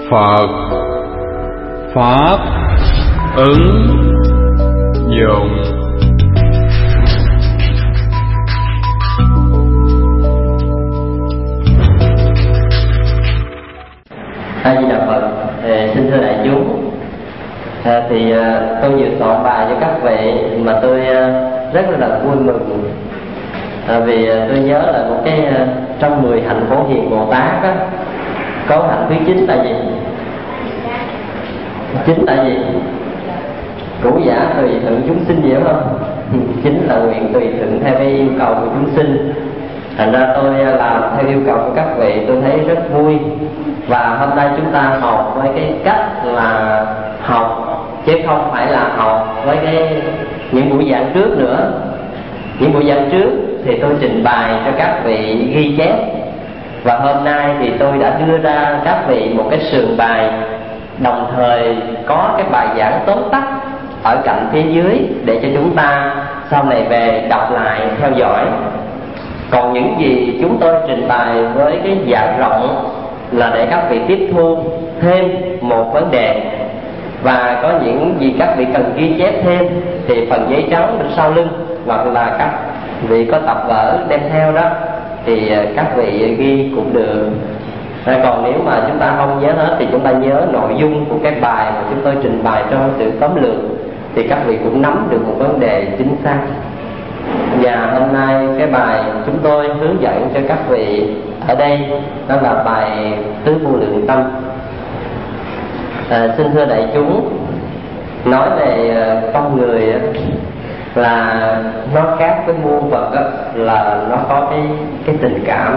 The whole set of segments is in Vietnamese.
Phật Pháp ứng dụng. A Di Đà Phật. Xin thưa đại chúng, tôi vừa soạn bài cho các vị mà tôi rất là vui mừng, vì tôi nhớ là một cái trong 10 hạnh Phổ Hiền Bồ Tát đó, có hạnh thứ 9 là gì? 9 là gì? Cũ giả tùy thuận chúng sinh, hiểu không? 9 là nguyện tùy thuận theo cái yêu cầu của chúng sinh. Thành ra tôi làm theo yêu cầu của các vị, tôi thấy rất vui. Và hôm nay chúng ta học với cái cách là học, chứ không phải là học với những buổi giảng trước nữa. Những buổi giảng trước thì tôi trình bày cho các vị ghi chép, và hôm nay thì tôi đã đưa ra các vị một cái sườn bài, đồng thời có cái bài giảng tóm tắt ở cạnh phía dưới để cho chúng ta sau này về đọc lại theo dõi. Còn những gì chúng tôi trình bày với cái dạng rộng là để các vị tiếp thu thêm một vấn đề, và có những gì các vị cần ghi chép thêm thì phần giấy trắng bên sau lưng, hoặc là các vị có tập vở đem theo đó thì các vị ghi cũng được. Còn nếu mà chúng ta không nhớ hết thì chúng ta nhớ nội dung của cái bài mà chúng tôi trình bày trong sự tóm lược, thì các vị cũng nắm được một vấn đề chính xác. Và hôm nay cái bài chúng tôi hướng dẫn cho các vị ở đây đó là bài Tứ Vô Lượng Tâm. Xin thưa đại chúng, nói về con người là nó khác với muôn vật đó, là nó có cái tình cảm.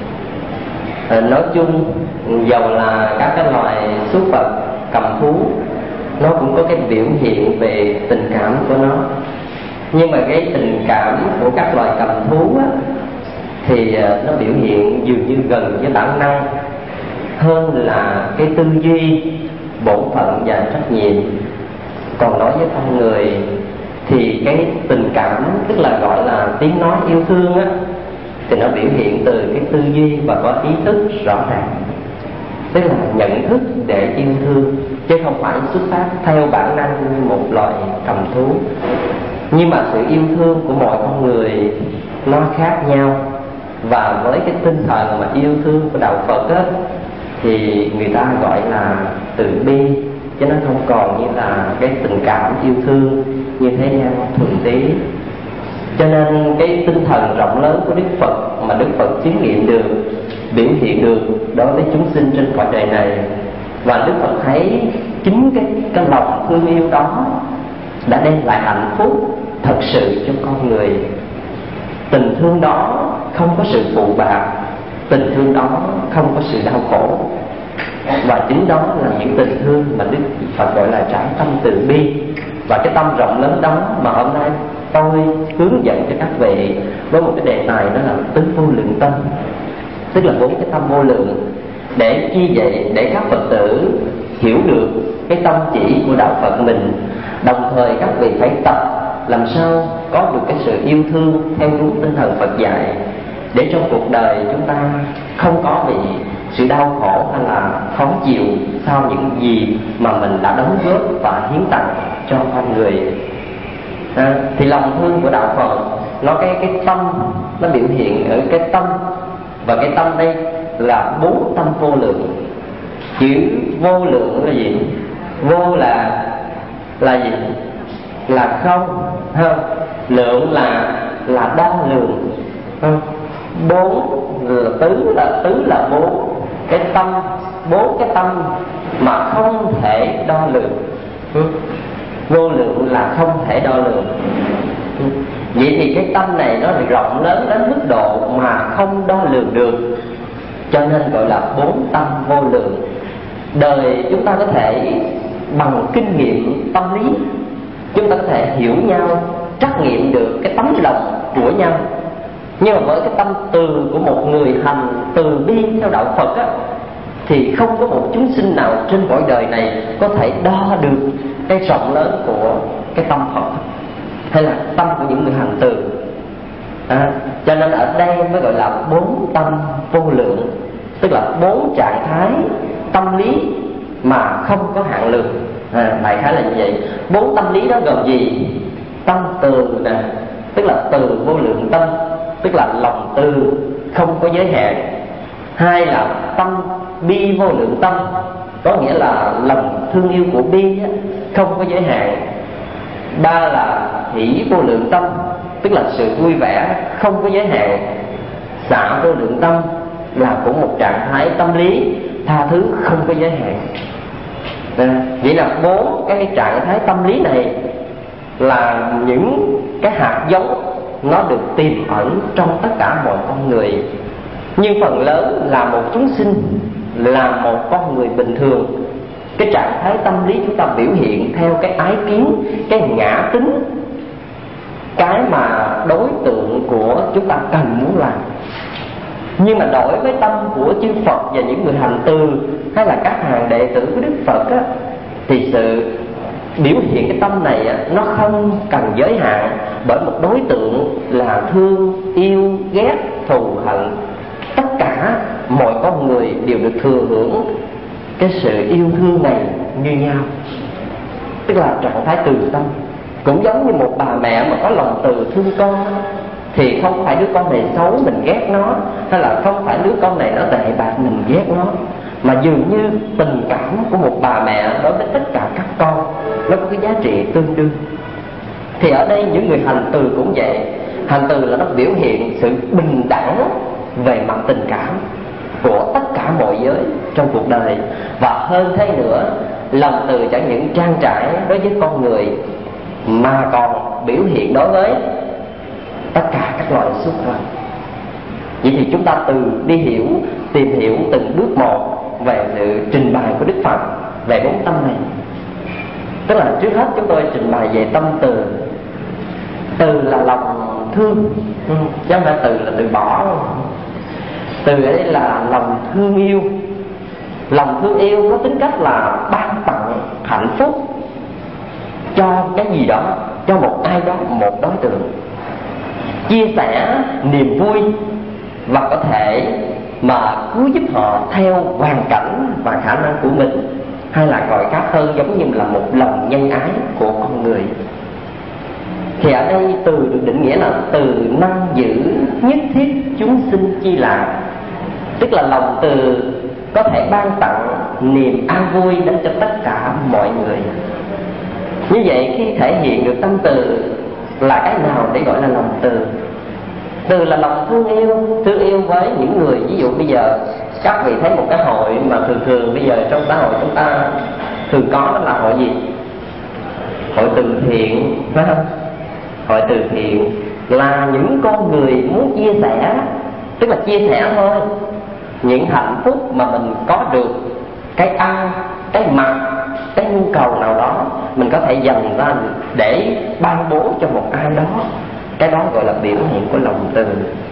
Nói chung dầu là các cái loài súc vật, cầm thú, nó cũng có cái biểu hiện về tình cảm của nó. Nhưng mà cái tình cảm của các loài cầm thú á, thì nó biểu hiện dường như gần với bản năng hơn là cái tư duy, bổn phận và trách nhiệm. Còn nói với con người thì cái tình cảm, tức là gọi là tiếng nói yêu thương á, thì nó biểu hiện từ cái tư duy và có ý thức rõ ràng, tức là nhận thức để yêu thương, chứ không phải xuất phát theo bản năng như một loài cầm thú. Nhưng mà sự yêu thương của mọi con người nó khác nhau, và với cái tinh thần mà yêu thương của đạo Phật á, thì người ta gọi là từ bi, chứ nó không còn như là cái tình cảm yêu thương như thế gian thuần túy. Cho nên cái tinh thần rộng lớn của Đức Phật mà Đức Phật chứng nghiệm được, biểu hiện được đối với chúng sinh trên cõi đời này, và Đức Phật thấy chính cái lòng thương yêu đó đã đem lại hạnh phúc thật sự cho con người. Tình thương đó không có sự phụ bạc, tình thương đó không có sự đau khổ, và chính đó là những tình thương mà Đức Phật gọi là trái tâm từ bi. Và cái tâm rộng lớn đó mà hôm nay tôi hướng dẫn cho các vị với một cái đề tài, đó là tứ vô lượng tâm, tức là 4 cái tâm vô lượng. Để chi vậy? Để các Phật tử hiểu được cái tâm chỉ của đạo Phật mình, đồng thời các vị phải tập làm sao có được cái sự yêu thương theo đúng tinh thần Phật dạy, để trong cuộc đời chúng ta không có bị sự đau khổ hay là khó chịu sau những gì mà mình đã đóng góp và hiến tặng cho con người. Thì lòng thương của đạo Phật, nó cái tâm nó biểu hiện ở cái tâm, và cái tâm đây là 4 tâm vô lượng. Chữ vô lượng là gì? Vô là gì? Là không, không. Lượng là đo lường, không. 4 là tứ là 4 cái tâm, 4 cái tâm mà không thể đo lường. Vô lượng là không thể đo lường. Vậy thì cái tâm này nó rộng lớn đến mức độ mà không đo lường được, cho nên gọi là 4 tâm vô lượng. Đời chúng ta có thể bằng kinh nghiệm tâm lý, chúng ta có thể hiểu nhau, trắc nghiệm được cái tấm lòng của nhau. Nhưng mà với cái tâm từ của một người hành từ bi theo đạo Phật á, thì không có một chúng sinh nào trên cõi đời này có thể đo được cái rộng lớn của cái tâm Phật, hay là tâm của những người hành từ. Cho nên ở đây mới gọi là 4 tâm vô lượng, tức là 4 trạng thái tâm lý mà không có hạn lượng. Đại khái là như vậy. 4 tâm lý đó gồm gì? Tâm từ nè, tức là từ vô lượng tâm, tức là lòng từ không có giới hạn. 2 là tâm bi vô lượng tâm, có nghĩa là lòng thương yêu của bi không có giới hạn. 3 là hỷ vô lượng tâm, tức là sự vui vẻ không có giới hạn. Xả vô lượng tâm là cũng một trạng thái tâm lý tha thứ không có giới hạn. Vậy là 4 cái trạng thái tâm lý này là những cái hạt giống nó được tiềm ẩn trong tất cả mọi con người. Nhưng phần lớn là một chúng sinh, là một con người bình thường, cái trạng thái tâm lý chúng ta biểu hiện theo cái ái kiến, cái ngã tính, cái mà đối tượng của chúng ta cần muốn làm. Nhưng mà đối với tâm của chư Phật và những người hành từ hay là các hàng đệ tử của Đức Phật á, thì sự biểu hiện cái tâm này á, nó không cần giới hạn bởi một đối tượng là thương, yêu, ghét, thù, hận. Tất cả mọi con người đều được thừa hưởng cái sự yêu thương này như nhau, tức là trạng thái từ tâm. Cũng giống như một bà mẹ mà có lòng từ thương con, thì không phải đứa con này xấu mình ghét nó, hay là không phải đứa con này nó tệ bạc mình ghét nó, mà dường như tình cảm của một bà mẹ đối với tất cả các con nó có cái giá trị tương đương. Thì ở đây những người hành từ cũng vậy. Hành từ là nó biểu hiện sự bình đẳng về mặt tình cảm của tất cả mọi giới trong cuộc đời. Và hơn thế nữa, lòng từ chẳng những trang trải đối với con người mà còn biểu hiện đối với tất cả các loài súc vật. Vậy thì chúng ta tìm hiểu từng bước một về sự trình bày của Đức Phật về 4 tâm này. Tức là trước hết chúng tôi trình bày về tâm từ. Từ là lòng thương, chứ không phải từ là từ bỏ. Từ ở đây là lòng thương yêu. Lòng thương yêu có tính cách là ban tặng hạnh phúc cho cái gì đó, cho một ai đó, một đối tượng, chia sẻ niềm vui và có thể mà cứu giúp họ theo hoàn cảnh và khả năng của mình, hay là gọi khác hơn giống như là một lòng nhân ái của con người. Thì ở đây từ được định nghĩa là từ năng giữ nhất thiết chúng sinh chi là, tức là lòng từ có thể ban tặng niềm an vui đến cho tất cả mọi người. Như vậy khi thể hiện được tâm từ là cái nào để gọi là lòng từ? Từ là lòng thương yêu với những người. Ví dụ bây giờ các vị thấy một cái hội mà thường bây giờ trong xã hội chúng ta thường có, đó là hội gì? Hội từ thiện, phải không? Hội từ thiện là những con người muốn chia sẻ, tức là chia sẻ thôi, những hạnh phúc mà mình có được, cái ăn, cái mặc, cái nhu cầu nào đó mình có thể dành ra để ban bố cho một ai đó. Cái đó gọi là biểu hiện của lòng từ.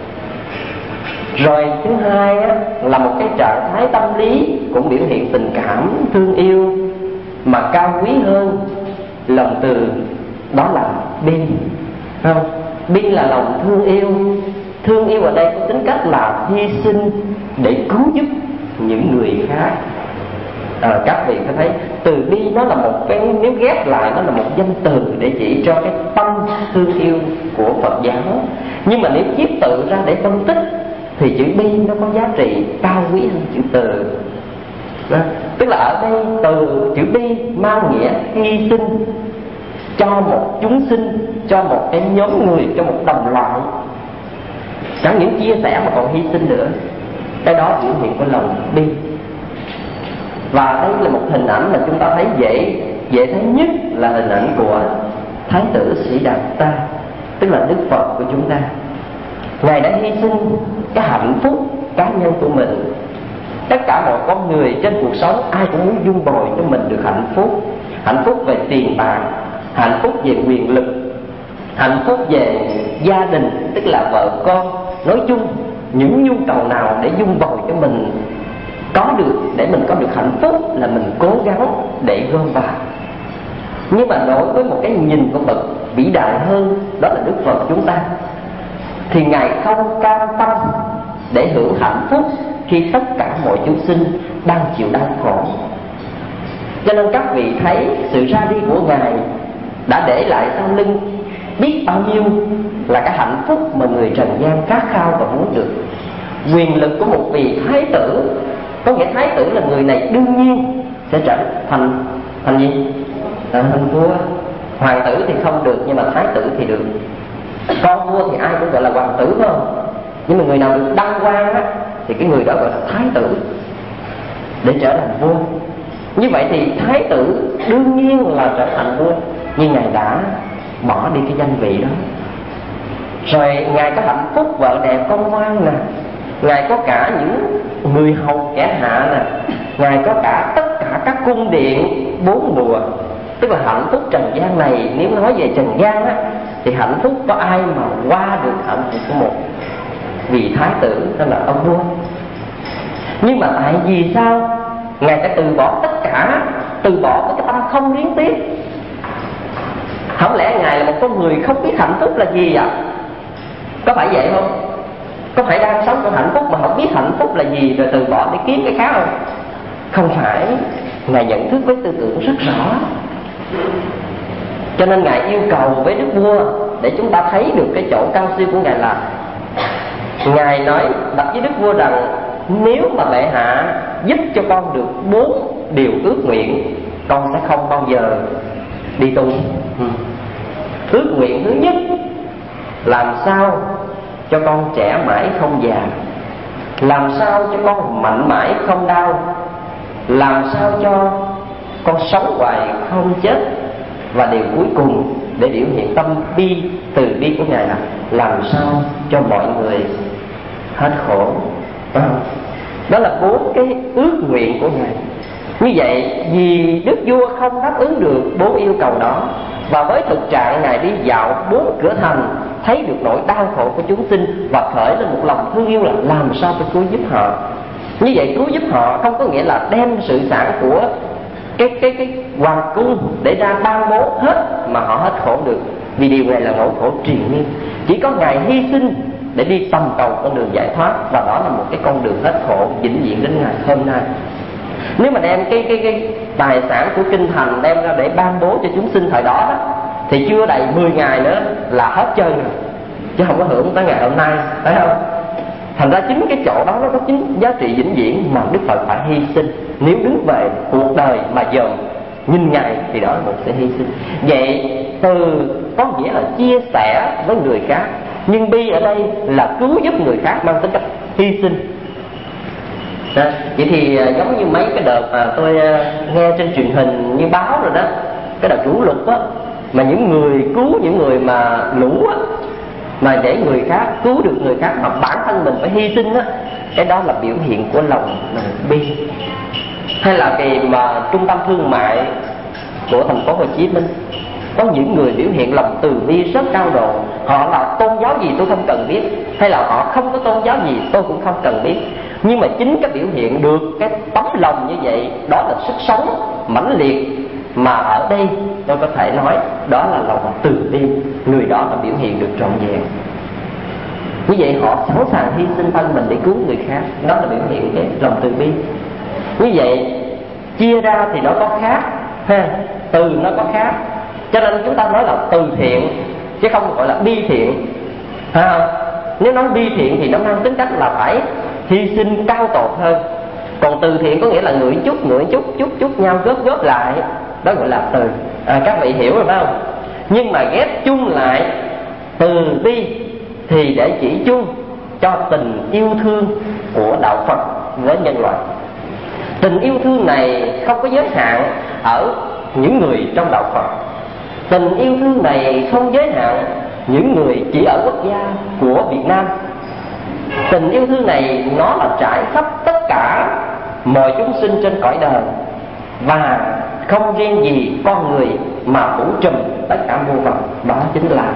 Rồi thứ hai á, là một cái trạng thái tâm lý cũng biểu hiện tình cảm, thương yêu, mà cao quý hơn lòng từ, đó là bi. Không? Bi là lòng thương yêu. Thương yêu ở đây có tính cách là hy sinh để cứu giúp những người khác. Các vị có thấy từ bi nó là một cái, nếu ghép lại nó là một danh từ để chỉ cho cái tâm thương yêu của Phật giáo. Nhưng mà nếu chiết tự ra để phân tích thì chữ bi nó có giá trị cao quý hơn chữ từ. Tức là ở đây từ chữ bi mang nghĩa hy sinh cho một chúng sinh, cho một cái nhóm người, cho một đồng loại. Chẳng những chia sẻ mà còn hy sinh nữa. Cái đó biểu hiện của lòng bi. Và đây là một hình ảnh mà chúng ta thấy dễ thấy nhất là hình ảnh của Thái tử Sĩ Đạt Ta, tức là Đức Phật của chúng ta. Ngài đã hy sinh cái hạnh phúc cá nhân của mình. Tất cả mọi con người trên cuộc sống ai cũng muốn dung bồi cho mình được hạnh phúc. Hạnh phúc về tiền bạc, hạnh phúc về quyền lực, hạnh phúc về gia đình, tức là vợ con. Nói chung những nhu cầu nào để dung bồi cho mình có được, để mình có được hạnh phúc là mình cố gắng để gom vào. Nhưng mà đối với một cái nhìn của Phật vĩ đại hơn, đó là Đức Phật chúng ta, thì Ngài không cam tâm để hưởng hạnh phúc khi tất cả mọi chúng sinh đang chịu đau khổ. Cho nên các vị thấy sự ra đi của Ngài đã để lại sau lưng biết bao nhiêu là cái hạnh phúc mà người trần gian khát khao và muốn được. Quyền lực của một vị thái tử, có nghĩa thái tử là người này đương nhiên sẽ trở thành gì? Thành vua. Hoàng tử thì không được, nhưng mà thái tử thì được. Con vua thì ai cũng gọi là hoàng tử phải không? Nhưng mà người nào được đăng quang á thì cái người đó gọi là thái tử, để trở thành vua. Như vậy thì thái tử đương nhiên là trở thành vua, nhưng Ngài đã bỏ đi cái danh vị đó. Rồi Ngài có hạnh phúc vợ đẹp con ngoan nè, Ngài có cả những người hầu kẻ hạ nè, Ngài có cả tất cả các cung điện 4 mùa. Tức là hạnh phúc trần gian này, nếu nói về trần gian á, thì hạnh phúc có ai mà qua được hạnh phúc của một vị thái tử, đó là ông vua. Nhưng mà tại vì sao Ngài đã từ bỏ tất cả, từ bỏ với cái tâm không luyến tiếc? Không lẽ Ngài là một con người không biết hạnh phúc là gì ạ? Có phải vậy không? Có phải đang sống trong hạnh phúc mà không biết hạnh phúc là gì rồi từ bỏ để kiếm cái khác không? Không phải. Ngài nhận thức với tư tưởng rất rõ. Cho nên Ngài yêu cầu với Đức Vua, để chúng ta thấy được cái chỗ cao siêu của Ngài là Ngài nói đặt với Đức Vua rằng nếu mà bệ hạ giúp cho con được 4 điều ước nguyện, con sẽ không bao giờ đi tu. Ước nguyện thứ nhất, làm sao cho con trẻ mãi không già, làm sao cho con mạnh mãi không đau, làm sao cho con sống hoài không chết. Và điều cuối cùng để biểu hiện tâm bi, từ bi của Ngài là làm sao cho mọi người hết khổ. Đó là 4 cái ước nguyện của Ngài. Như vậy vì Đức Vua không đáp ứng được 4 yêu cầu đó, và với thực trạng Ngài đi dạo 4 cửa thành, thấy được nỗi đau khổ của chúng sinh và khởi lên một lòng thương yêu là làm sao phải cứu giúp họ. Như vậy cứu giúp họ không có nghĩa là đem sự sản của cái hoàng cung để ra ban bố hết mà họ hết khổ được, vì điều này là nỗi khổ triền miên. Chỉ có Ngài hy sinh để đi tầm cầu con đường giải thoát, và đó là một cái con đường hết khổ vĩnh viễn đến ngày hôm nay. Nếu mà đem cái tài sản của kinh thành đem ra để ban bố cho chúng sinh thời đó đó, thì chưa đầy 10 ngày nữa là hết trơn rồi, chứ không có hưởng tới ngày hôm nay, phải không? Thành ra chính cái chỗ đó nó có chính giá trị vĩnh viễn mà Đức Phật phải hy sinh. Nếu đứng về cuộc đời mà dòm nhìn Ngài thì đó là một sự hy sinh. Vậy từ có nghĩa là chia sẻ với người khác, nhưng bi ở đây là cứu giúp người khác mang tính cách hy sinh. Vậy thì giống như mấy cái đợt mà tôi nghe trên truyền hình như báo rồi đó, cái đợt lũ lụt á, mà những người cứu những người mà lũ á, mà để người khác cứu được người khác mà bản thân mình phải hy sinh á, cái đó là biểu hiện của lòng bi. Hay là cái mà trung tâm thương mại của thành phố Hồ Chí Minh, có những người biểu hiện lòng từ bi rất cao độ. Họ là tôn giáo gì tôi không cần biết, hay là họ không có tôn giáo gì tôi cũng không cần biết, nhưng mà chính cái biểu hiện được cái tấm lòng như vậy, đó là sức sống mãnh liệt. Mà ở đây tôi có thể nói đó là lòng từ bi, người đó là biểu hiện được trọn vẹn. Như vậy họ sẵn sàng hy sinh thân mình để cứu người khác, đó là biểu hiện cái lòng từ bi. Như vậy chia ra thì nó có khác ha, từ nó có khác, cho nên chúng ta nói là từ thiện chứ không gọi là bi thiện ha. Nếu nói bi thiện thì nó mang tính cách là phải hy sinh cao tột hơn, còn từ thiện có nghĩa là ngửi chút nhau góp lại, đó gọi là từ. Các vị hiểu rồi phải không? Nhưng mà ghép chung lại từ bi thì để chỉ chung cho tình yêu thương của đạo Phật với nhân loại. Tình yêu thương này không có giới hạn ở những người trong đạo Phật. Tình yêu thương này không giới hạn những người chỉ ở quốc gia của Việt Nam. Tình yêu thương này nó là trải khắp tất cả mọi chúng sinh trên cõi đời, và không riêng gì con người mà phủ trùm tất cả muôn vật. Đó chính là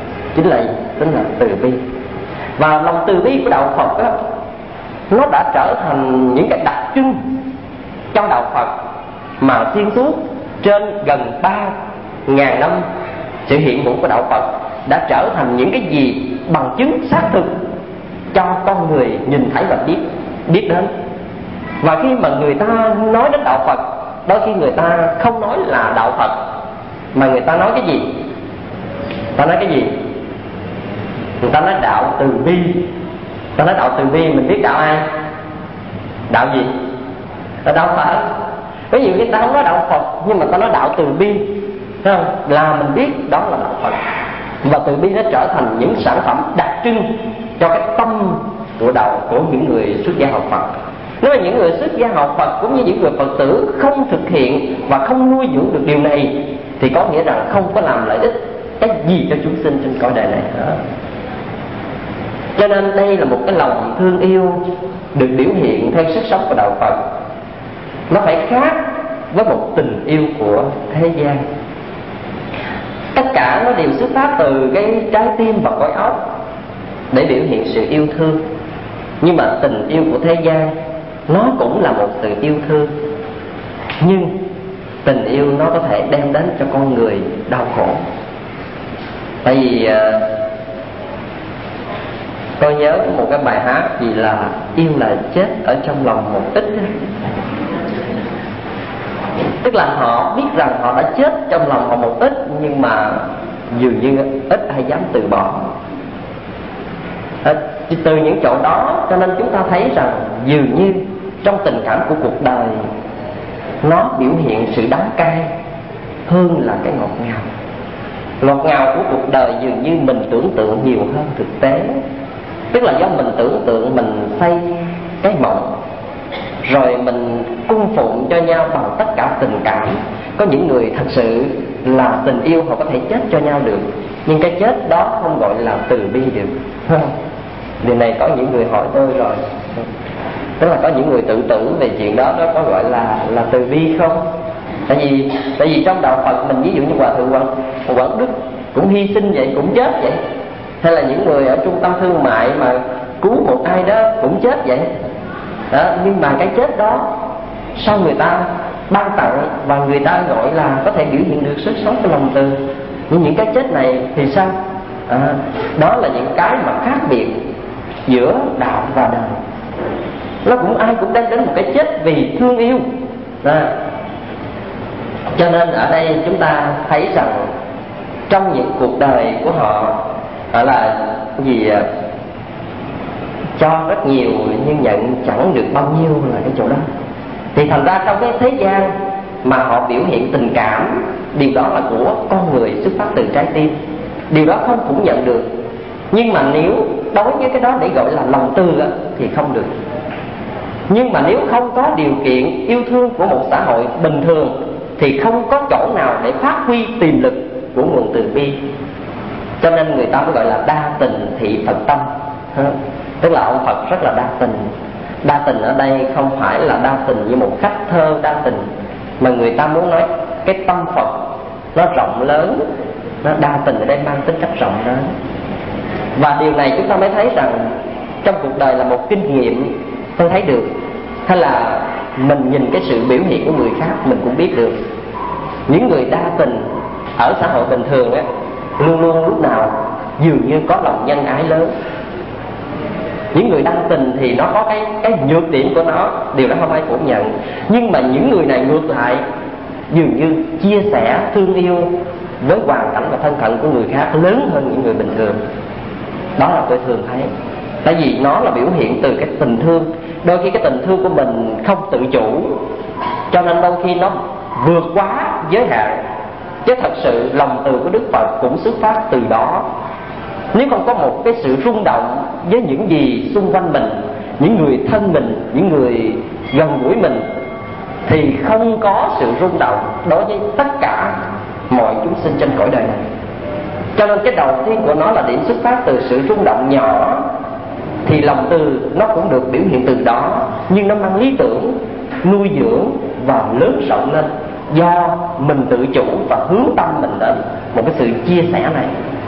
từ bi. Và lòng từ bi của đạo Phật đó, nó đã trở thành những cái đặc trưng trong đạo Phật mà xuyên suốt trên gần 3.000 năm sự hiện hữu của đạo Phật đã trở thành những cái gì bằng chứng xác thực cho con người nhìn thấy và biết đến. Và khi mà người ta nói đến đạo Phật đôi khi người ta không nói là đạo Phật, mà người ta nói cái gì? Ta nói cái gì? Người ta nói đạo từ bi. Ta nói đạo từ bi, mình biết đạo ai? Đạo gì? Là đạo Phật. Ví dụ người ta không nói đạo Phật, nhưng mà ta nói đạo từ bi, thấy không? Là mình biết đó là đạo Phật. Và từ bi nó trở thành những sản phẩm đặc trưng cho cái tâm của đạo của những người xuất gia học Phật. Nếu mà những người xuất gia học Phật cũng như những người Phật tử không thực hiện và không nuôi dưỡng được điều này, thì có nghĩa rằng không có làm lợi ích cái gì cho chúng sinh trên cõi đời này hết. Cho nên đây là một cái lòng thương yêu được biểu hiện theo sức sống của đạo Phật. Nó phải khác với một tình yêu của thế gian. Tất cả nó đều xuất phát từ cái trái tim và cõi óc để biểu hiện sự yêu thương. Nhưng mà tình yêu của thế gian nó cũng là một sự yêu thương, nhưng tình yêu nó có thể đem đến cho con người đau khổ. Tại vì tôi nhớ có một cái bài hát gì là yêu là chết ở trong lòng một ít. Tức là họ biết rằng họ đã chết trong lòng họ một ít, nhưng mà dường như ít ai dám từ bỏ. Từ những chỗ đó cho nên chúng ta thấy rằng dường như trong tình cảm của cuộc đời nó biểu hiện sự đắng cay hơn là cái ngọt ngào. Ngọt ngào của cuộc đời dường như mình tưởng tượng nhiều hơn thực tế. Tức là do mình tưởng tượng, mình xây cái mộng, rồi mình cung phụng cho nhau bằng tất cả tình cảm. Có những người thật sự là tình yêu, họ có thể chết cho nhau được, nhưng cái chết đó không gọi là từ bi được. Điều này có những người hỏi tôi rồi. Tức là có những người tự tử về chuyện đó, đó có gọi là từ bi không? Tại vì trong đạo Phật mình, ví dụ như Hòa Thượng Quảng Đức cũng hy sinh vậy, cũng chết vậy. Hay là những người ở trung tâm thương mại mà cứu một ai đó cũng chết vậy đó. Nhưng mà cái chết đó sau người ta ban tặng, và người ta gọi là có thể biểu hiện được sức sống của lòng từ. Nhưng những cái chết này thì sao? Đó là những cái mà khác biệt giữa đạo và đời. Nó cũng ai cũng đem đến một cái chết vì thương yêu. Cho nên ở đây chúng ta thấy rằng trong những cuộc đời của họ là gì, cho rất nhiều nhưng nhận chẳng được bao nhiêu là cái chỗ đó. Thì thành ra trong cái thế gian mà họ biểu hiện tình cảm, điều đó là của con người, xuất phát từ trái tim. Điều đó không phủ nhận được. Nhưng mà nếu đối với cái đó để gọi là lòng từ thì không được. Nhưng mà nếu không có điều kiện yêu thương của một xã hội bình thường thì không có chỗ nào để phát huy tiềm lực của nguồn từ bi. Cho nên người ta mới gọi là đa tình thị Phật tâm. Tức là ông Phật rất là đa tình. Đa tình ở đây không phải là đa tình như một khách thơ đa tình, mà người ta muốn nói cái tâm Phật nó rộng lớn. Nó đa tình ở đây mang tính cách rộng lớn. Và điều này chúng ta mới thấy rằng trong cuộc đời là một kinh nghiệm tôi thấy được. Hay là mình nhìn cái sự biểu hiện của người khác mình cũng biết được. Những người đa tình ở xã hội bình thường luôn luôn lúc nào dường như có lòng nhân ái lớn. Những người đa tình thì nó có cái nhược điểm của nó, điều đó không ai phủ nhận. Nhưng mà những người này ngược lại dường như chia sẻ thương yêu với hoàn cảnh và thân phận của người khác lớn hơn những người bình thường. Đó là tôi thường thấy. Tại vì nó là biểu hiện từ cái tình thương. Đôi khi cái tình thương của mình không tự chủ, cho nên đôi khi nó vượt quá giới hạn. Chứ thật sự lòng từ của Đức Phật cũng xuất phát từ đó. Nếu không có một cái sự rung động với những gì xung quanh mình, những người thân mình, những người gần gũi mình, thì không có sự rung động đối với tất cả mọi chúng sinh trên cõi đời này. Cho nên cái đầu tiên của nó là điểm xuất phát từ sự rung động nhỏ, thì lòng từ nó cũng được biểu hiện từ đó. Nhưng nó mang lý tưởng nuôi dưỡng và lớn rộng lên do mình tự chủ và hướng tâm mình đến một cái sự chia sẻ này.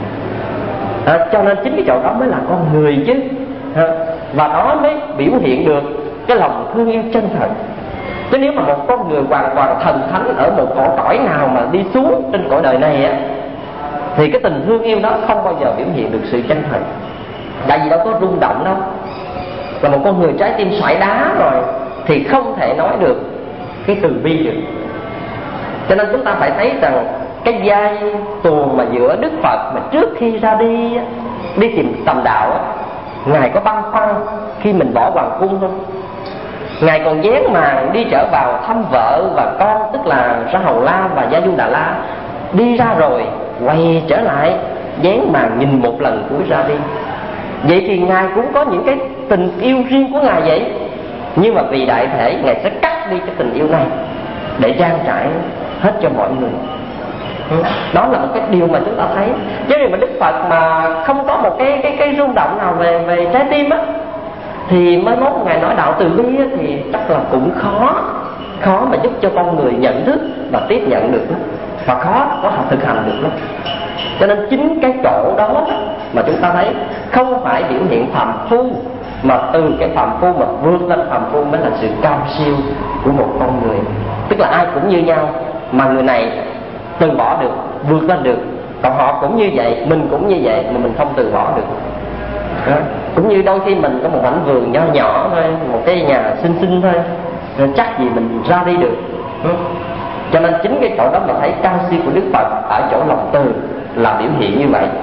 Cho nên chính cái chỗ đó mới là con người chứ. Và đó mới biểu hiện được cái lòng thương yêu chân thật. Chứ nếu mà một con người hoàn toàn thần thánh ở một cõi nào mà đi xuống trên cõi đời này thì cái tình thương yêu đó không bao giờ biểu hiện được sự chân thật. Tại vì đâu có rung động đâu. Là một con người trái tim xoài đá rồi thì không thể nói được cái từ bi được. Cho nên chúng ta phải thấy rằng cái giai tuồng mà giữa Đức Phật mà trước khi ra đi tìm tầm đạo, Ngài có băn khoăn khi mình bỏ hoàng cung không? Ngài còn vén màn đi trở vào thăm vợ và con, tức là Ra Hầu La và Gia Du Đà La. Đi ra rồi quay trở lại vén màn nhìn một lần cuối ra đi. Vậy thì Ngài cũng có những cái tình yêu riêng của Ngài vậy. Nhưng mà vì đại thể Ngài sẽ cắt đi cái tình yêu này để trang trải hết cho mọi người. Đó là một cái điều mà chúng ta thấy. Chứ nếu mà Đức Phật mà không có một cái rung động nào về trái tim á, thì mới mốt Ngài nói đạo từ bi á, thì chắc là cũng khó mà giúp cho con người nhận thức và tiếp nhận được đó. Và khó có thể thực hành được đó. Cho nên chính cái chỗ đó mà chúng ta thấy không phải biểu hiện phàm phu, mà từ cái phàm phu mà vươn lên phàm phu mới là sự cao siêu của một con người. Tức là ai cũng như nhau, mà người này từ bỏ được, vượt lên được, còn họ cũng như vậy, mình cũng như vậy mà mình không từ bỏ được đó. Cũng như đôi khi mình có một mảnh vườn nho nhỏ thôi, một cái nhà xinh xinh thôi, rồi chắc gì mình ra đi được. Cho nên chính cái chỗ đó mà thấy cao siêu của Đức Phật ở chỗ lòng từ là biểu hiện như vậy.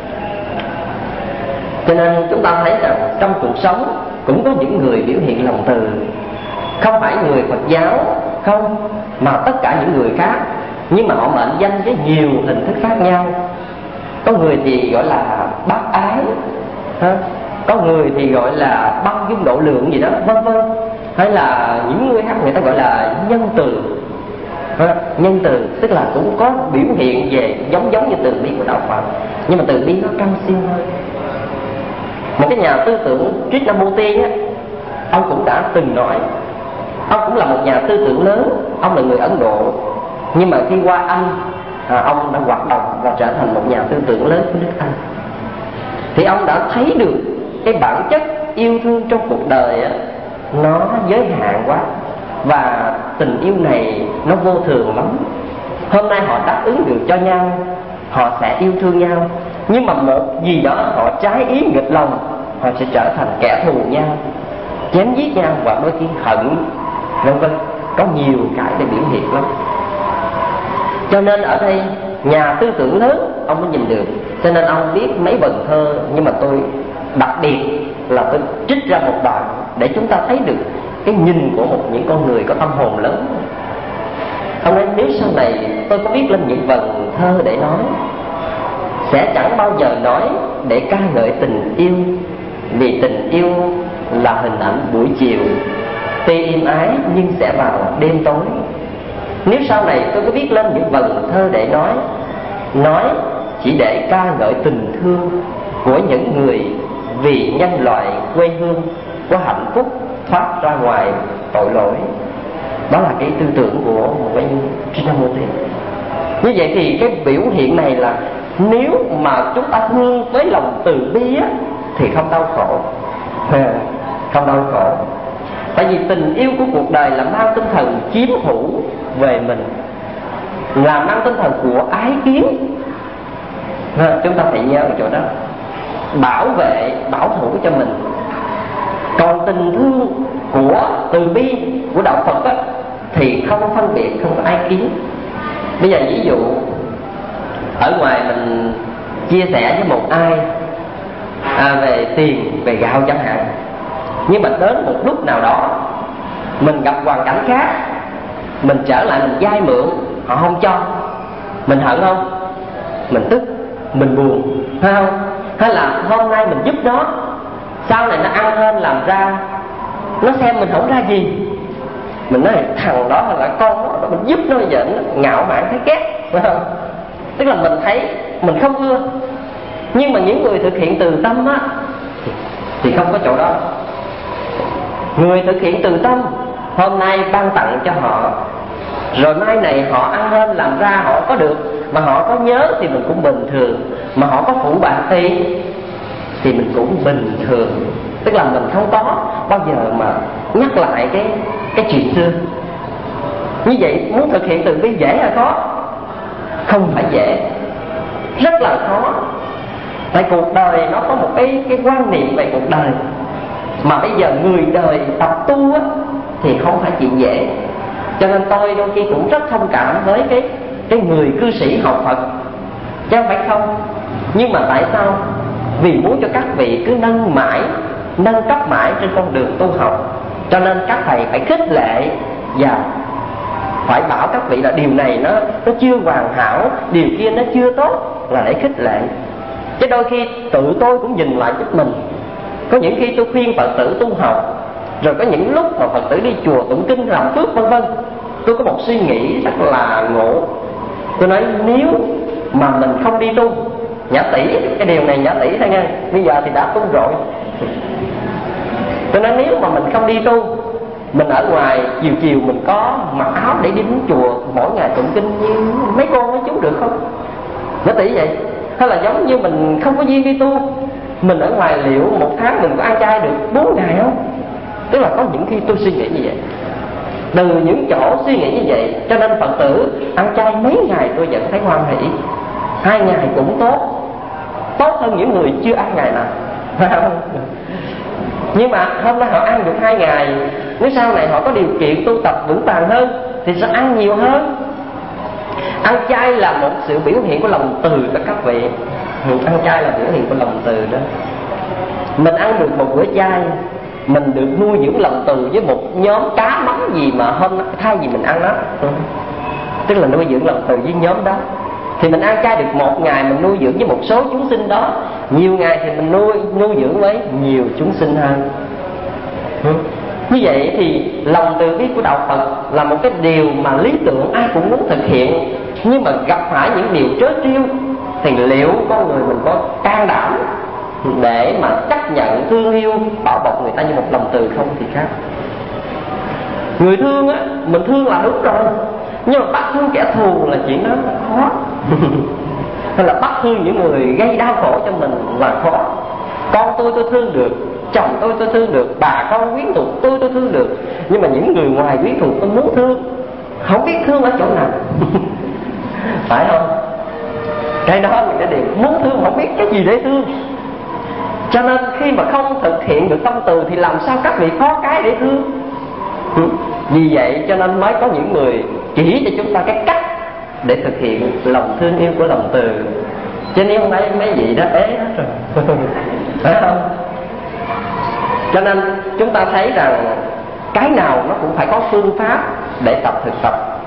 Cho nên chúng ta thấy rằng trong cuộc sống cũng có những người biểu hiện lòng từ, không phải người Phật giáo không, mà tất cả những người khác, nhưng mà họ mệnh danh với nhiều hình thức khác nhau. Có người thì gọi là bác ái, có người thì gọi là băng dung độ lượng gì đó, vân vân. Hay là những người khác người ta gọi là nhân từ. Nhân từ tức là cũng có biểu hiện về giống như từ bi của đạo Phật, nhưng mà từ bi nó cao siêu hơn. Một cái nhà tư tưởng Krishnamurti á, ông cũng đã từng nói, ông cũng là một nhà tư tưởng lớn, ông là người Ấn Độ, nhưng mà khi qua Anh, ông đã hoạt động và trở thành một nhà tư tưởng lớn của nước Anh. Thì ông đã thấy được cái bản chất yêu thương trong cuộc đời á, nó giới hạn quá, và tình yêu này nó vô thường lắm. Hôm nay họ đáp ứng được cho nhau, họ sẽ yêu thương nhau, nhưng mà một gì đó họ trái ý nghịch lòng, họ sẽ trở thành kẻ thù nhau, chém giết nhau và đôi khi hận, vân vân. Có nhiều cái để biểu hiện lắm. Cho nên ở đây nhà tư tưởng lớn ông mới nhìn được, cho nên ông viết mấy vần thơ, nhưng mà tôi đặc biệt là tôi trích ra một đoạn để chúng ta thấy được cái nhìn của những con người có tâm hồn lớn. Ông nói nếu sau này tôi có viết lên những vần thơ để nói, sẽ chẳng bao giờ nói để ca ngợi tình yêu, vì tình yêu là hình ảnh buổi chiều, tuy êm ái nhưng sẽ vào đêm tối. Nếu sau này tôi có viết lên những vần thơ để nói chỉ để ca ngợi tình thương của những người vì nhân loại quê hương có hạnh phúc thoát ra ngoài tội lỗi. Đó là cái tư tưởng của một anh Krishnamurti. Như vậy thì cái biểu hiện này là nếu mà chúng ta thương với lòng từ bi á, thì không đau khổ, không đau khổ. Tại vì tình yêu của cuộc đời là mang tinh thần chiếm hữu về mình, là mang tinh thần của ái kiến. Chúng ta phải nhớ ở chỗ đó, bảo vệ, bảo thủ cho mình. Còn tình thương của từ bi của đạo Phật á, thì không phân biệt, không có ái kiến. Bây giờ ví dụ ở ngoài mình chia sẻ với một ai về tiền, về gạo chẳng hạn, nhưng mà đến một lúc nào đó mình gặp hoàn cảnh khác, mình trở lại mình vay mượn, họ không cho, mình hận không? Mình tức, mình buồn, phải không? Hay là hôm nay mình giúp nó, sau này nó ăn hên làm ra, nó xem mình không ra gì, mình nói thằng đó hay là con đó, mình giúp nó, bây giờ nó ngạo mạn thấy ghét, phải không? Tức là mình thấy mình không ưa. Nhưng mà những người thực hiện từ tâm á thì không có chỗ đó. Người thực hiện từ tâm, hôm nay ban tặng cho họ, rồi mai này họ ăn hên làm ra họ có được, mà họ có nhớ thì mình cũng bình thường, mà họ có phụ bạc thì mình cũng bình thường. Tức là mình không có bao giờ mà nhắc lại cái chuyện xưa. Như vậy muốn thực hiện từ bi dễ hay khó? Không phải dễ, rất là khó. Tại cuộc đời nó có một cái quan niệm về cuộc đời, mà bây giờ người đời tập tu á, thì không phải chuyện dễ. Cho nên tôi đôi khi cũng rất thông cảm với cái người cư sĩ học Phật, chứ không phải không. Nhưng mà tại sao? Vì muốn cho các vị cứ nâng cấp mãi trên con đường tu học, cho nên các thầy phải khích lệ và phải bảo các vị là điều này nó chưa hoàn hảo, điều kia nó chưa tốt, là để khích lệ. Chứ đôi khi tự tôi cũng nhìn lại giúp mình. Có những khi tôi khuyên Phật tử tu học, rồi có những lúc mà Phật tử đi chùa tụng kinh làm phước vân vân, tôi có một suy nghĩ rất là ngộ. Tôi nói nếu mà mình không đi tu, Nhã Tỷ, cái điều này Nhã Tỷ thôi nha, bây giờ thì đã tu rồi. Tôi nói nếu mà mình không đi tu, mình ở ngoài chiều mình có mặc áo để đi đến chùa mỗi ngày tụng kinh như mấy cô mấy chú được không? Nhã Tỷ vậy. Hay là giống như mình không có duyên đi tu, mình ở ngoài liệu một tháng mình có ăn chay được 4 ngày không? Tức là có những khi tôi suy nghĩ như vậy. Từ những chỗ suy nghĩ như vậy, cho nên Phật tử ăn chay mấy ngày tôi vẫn thấy hoan hỷ. 2 ngày cũng tốt hơn những người chưa ăn ngày nào. Nhưng mà hôm nay họ ăn được 2 ngày, nếu sau này họ có điều kiện tu tập vững vàng hơn thì sẽ ăn nhiều hơn. Ăn chay là một sự biểu hiện của lòng từ đó các vị. Ăn chay là biểu hiện của lòng từ đó. Mình ăn được một bữa chay, mình được nuôi dưỡng lòng từ với một nhóm cá mắm gì mà hôm thay vì mình ăn đó, tức là nuôi dưỡng lòng từ với nhóm đó. Thì mình ăn chay được 1 ngày, mình nuôi dưỡng với một số chúng sinh đó. Nhiều ngày thì mình nuôi dưỡng với nhiều chúng sinh hơn. Như vậy thì lòng từ bi của đạo Phật là một cái điều mà lý tưởng ai cũng muốn thực hiện. Nhưng mà gặp phải những điều trớ trêu thì liệu con người mình có can đảm để mà chấp nhận thương yêu bảo bọc người ta như một lòng từ không thì khác. Người thương á, mình thương là đúng rồi, nhưng mà bắt thương kẻ thù là chuyện đó khó. Hay là bắt thương những người gây đau khổ cho mình là khó. Con tôi thương được, chồng tôi thương được, bà con quyến thuộc tôi thương được. Nhưng mà những người ngoài quyến thuộc tôi muốn thương, không biết thương ở chỗ nào. Phải không? Cái đó là cái điều muốn thương, không biết cái gì để thương. Cho nên khi mà không thực hiện được tâm từ thì làm sao các vị có cái để thương. Vì vậy cho nên mới có những người chỉ cho chúng ta cái cách để thực hiện lòng thương yêu của lòng từ. Chứ nếu không thấy mấy vị đó ế hết rồi. Phải không? Cho nên chúng ta thấy rằng cái nào nó cũng phải có phương pháp để thực tập.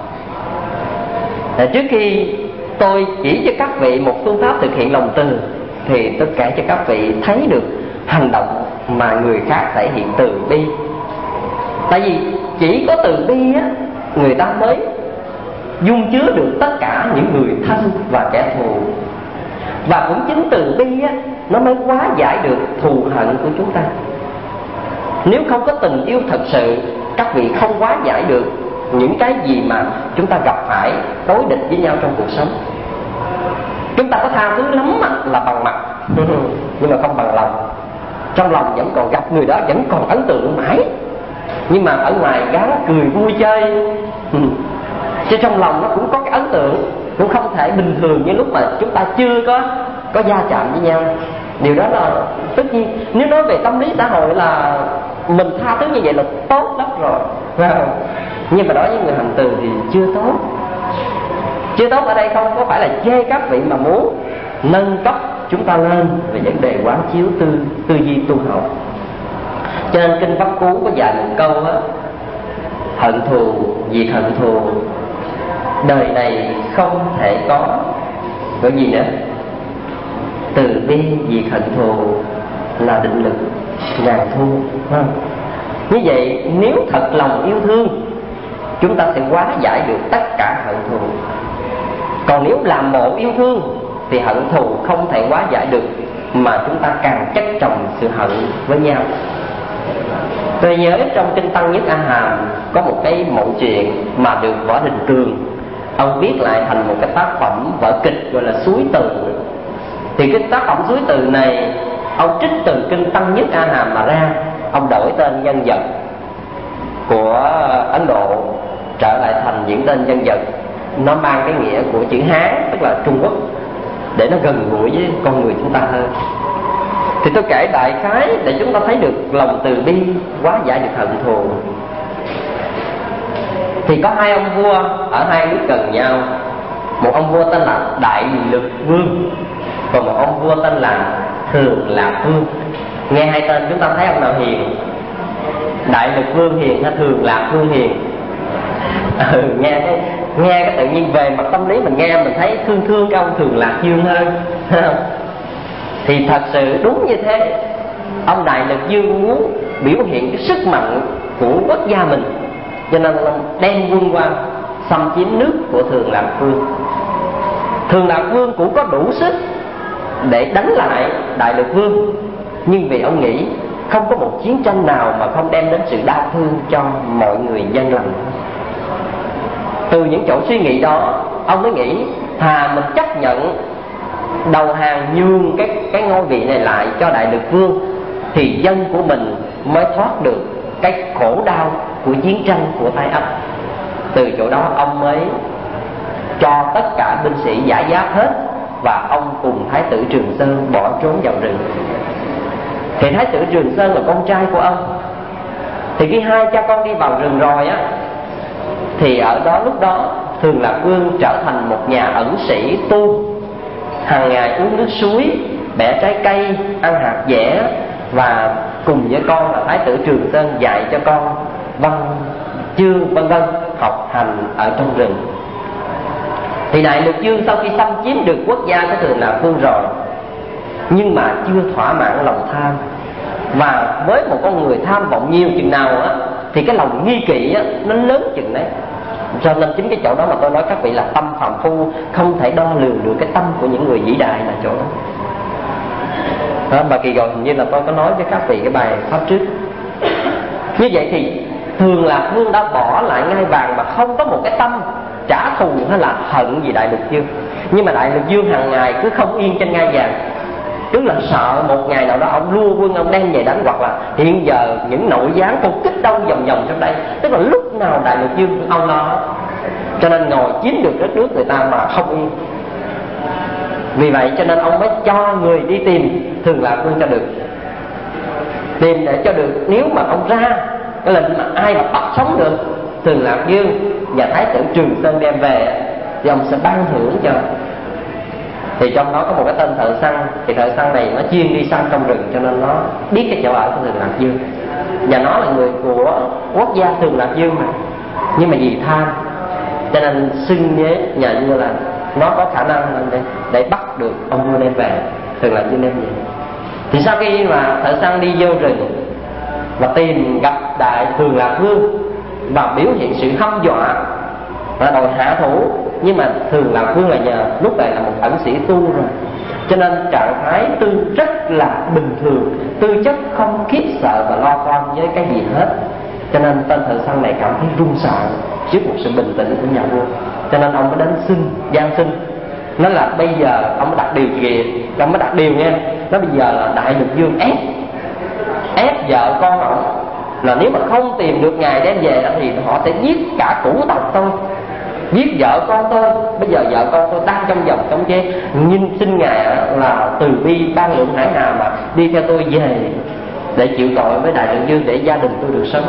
Trước khi tôi chỉ cho các vị một phương pháp thực hiện lòng từ thì tôi kể cho các vị thấy được hành động mà người khác thể hiện từ bi. Tại vì chỉ có từ bi á, người ta mới dung chứa được tất cả những người thân và kẻ thù. Và cũng chính từ bi á, nó mới hóa giải được thù hận của chúng ta. Nếu không có tình yêu thật sự, các vị không hóa giải được những cái gì mà chúng ta gặp phải đối địch với nhau trong cuộc sống. Chúng ta có tha thứ lắm là bằng mặt, nhưng mà không bằng lòng. Trong lòng vẫn còn gặp người đó, vẫn còn ấn tượng mãi, nhưng mà ở ngoài gắng cười vui chơi. Chứ trong lòng nó cũng có cái ấn tượng, cũng không thể bình thường như lúc mà chúng ta chưa có va chạm với nhau. Điều đó là tất nhiên. Nếu nói về tâm lý xã hội là mình tha thứ như vậy là tốt lắm rồi, nhưng mà đối với người hành từ thì chưa tốt. Chưa tốt ở đây không có phải là chê các vị, mà muốn nâng cấp chúng ta lên về vấn đề quán chiếu tư duy tu học. Cho nên Kinh Pháp Cú có dạy một câu á: hận thù vì hận thù, đời này không thể có. Có gì nữa? Từ bi vì hận thù là định lực ngàn thu. Như vậy nếu thật lòng yêu thương, chúng ta sẽ hóa giải được tất cả hận thù. Còn nếu làm bộ yêu thương thì hận thù không thể hóa giải được, mà chúng ta càng chất chồng sự hận với nhau. Tôi nhớ trong Kinh Tăng Nhất A Hàm có một cái mẫu chuyện mà được Võ Đình Cường ông viết lại thành một cái tác phẩm vở kịch gọi là Suối Từ. Thì cái tác phẩm Suối Từ này ông trích từ Kinh Tăng Nhất A Hàm mà ra, ông đổi tên nhân vật của Ấn Độ trở lại thành những tên nhân vật nó mang cái nghĩa của chữ Hán, tức là Trung Quốc, để nó gần gũi với con người chúng ta hơn. Thì tôi kể đại khái để chúng ta thấy được lòng từ bi hóa giải được hận thù. Thì có hai ông vua ở hai nước gần nhau. Một ông vua tên là Đại Lực Vương, và một ông vua tên là Thường Lạc Vương. Nghe hai tên chúng ta thấy ông nào hiền? Đại Lực Vương hiền hay Thường Lạc Vương hiền? Nghe cái tự nhiên về mặt tâm lý mình nghe mình thấy thương cái ông Thường Lạc Vương hơn. Thì thật sự đúng như thế. Ông Đại Lực Vương muốn biểu hiện cái sức mạnh của quốc gia mình, cho nên ông đem quân qua xâm chiếm nước của Thường Lạc Vương. Thường Lạc Vương cũng có đủ sức để đánh lại Đại Lực Vương, nhưng vì ông nghĩ không có một chiến tranh nào mà không đem đến sự đau thương cho mọi người dân lành. Từ những chỗ suy nghĩ đó, ông mới nghĩ thà mình chấp nhận đầu hàng nhường cái ngôi vị này lại cho Đại Lực Vương, thì dân của mình mới thoát được cái khổ đau của chiến tranh, của tai ách. Từ chỗ đó ông mới cho tất cả binh sĩ giải giáp hết, và ông cùng Thái tử Trường Sơn bỏ trốn vào rừng. Thì Thái tử Trường Sơn là con trai của ông. Thì khi hai cha con đi vào rừng rồi á, thì ở đó lúc đó Thường Lạc Vương trở thành một nhà ẩn sĩ tu, hàng ngày uống nước suối, bẻ trái cây, ăn hạt dẻ, và cùng với con là Thái tử Trường Sơn dạy cho con văn chương vân vân, học hành ở trong rừng. Thì Đại Lực Vương sau khi xâm chiếm được quốc gia của Thường Lạc Vương rồi, nhưng mà chưa thỏa mãn lòng tham. Và với một con người tham vọng nhiều chừng nào á, thì cái lòng nghi kỵ á, nó lớn chừng đấy. Cho nên chính cái chỗ đó mà tôi nói các vị là tâm phàm phu không thể đo lường được cái tâm của những người vĩ đại là chỗ đó. Mà kỳ rồi hình như là tôi có nói với các vị cái bài pháp trước. Như vậy thì Thường Lạc Vương đã bỏ lại ngai vàng mà không có một cái tâm trả thù hay là hận gì Đại Lực Vương. Nhưng mà Đại Lực Vương hàng ngày cứ không yên trên ngai vàng, tức là sợ một ngày nào đó ông lua quân, ông đem về đánh, hoặc là hiện giờ những nội gián phục kích đông vòng vòng trong đây, tức là lúc nào Đại Lực Vương ông lo. Cho nên ngồi chiếm được đất nước người ta mà không yên. Vì vậy cho nên ông mới cho người đi tìm Thường Lạc Vương cho được, tìm để cho được. Nếu mà ông ra cái lệnh mà ai mà bắt sống được Thường Lạc Vương và Thái tử Trường Sơn đem về, thì ông sẽ ban thưởng cho. Thì trong đó có một cái tên thợ săn. Thì thợ săn này nó chuyên đi săn trong rừng, cho nên nó biết cái chỗ ở của Thường Lạc Vương, và nó là người của quốc gia Thường Lạc Vương mà. Nhưng mà vì tham cho nên xưng với nhà vua là nó có khả năng để bắt được ông vua đem về, Thường Lạc Vương đem về. Thì sau khi mà thợ săn đi vô rừng và tìm gặp Đại Thường Lạc Vương và biểu hiện sự hăm dọa và đòi hạ thủ, nhưng mà Thường Lạc Vương là nhờ lúc này là một ẩn sĩ tu rồi, cho nên trạng thái tư rất là bình thường, tư chất không khiếp sợ và lo toan với cái gì hết. Cho nên tên thợ săn này cảm thấy run sợ trước một sự bình tĩnh của nhà vua, cho nên ông mới đến gian xin. Nói là bây giờ ông mới đặt điều kìa, ông mới đặt điều nha. Nói bây giờ là Đại Lực Vương ép vợ con ông là nếu mà không tìm được ngài đem về đó thì họ sẽ giết cả củ tộc tôi, giết vợ con tôi. Bây giờ vợ con tôi đang trong vòng chống chế, nhưng xin ngài là từ bi ban lượng hải hà mà đi theo tôi về để chịu tội với Đại Lực Vương, để gia đình tôi được sống.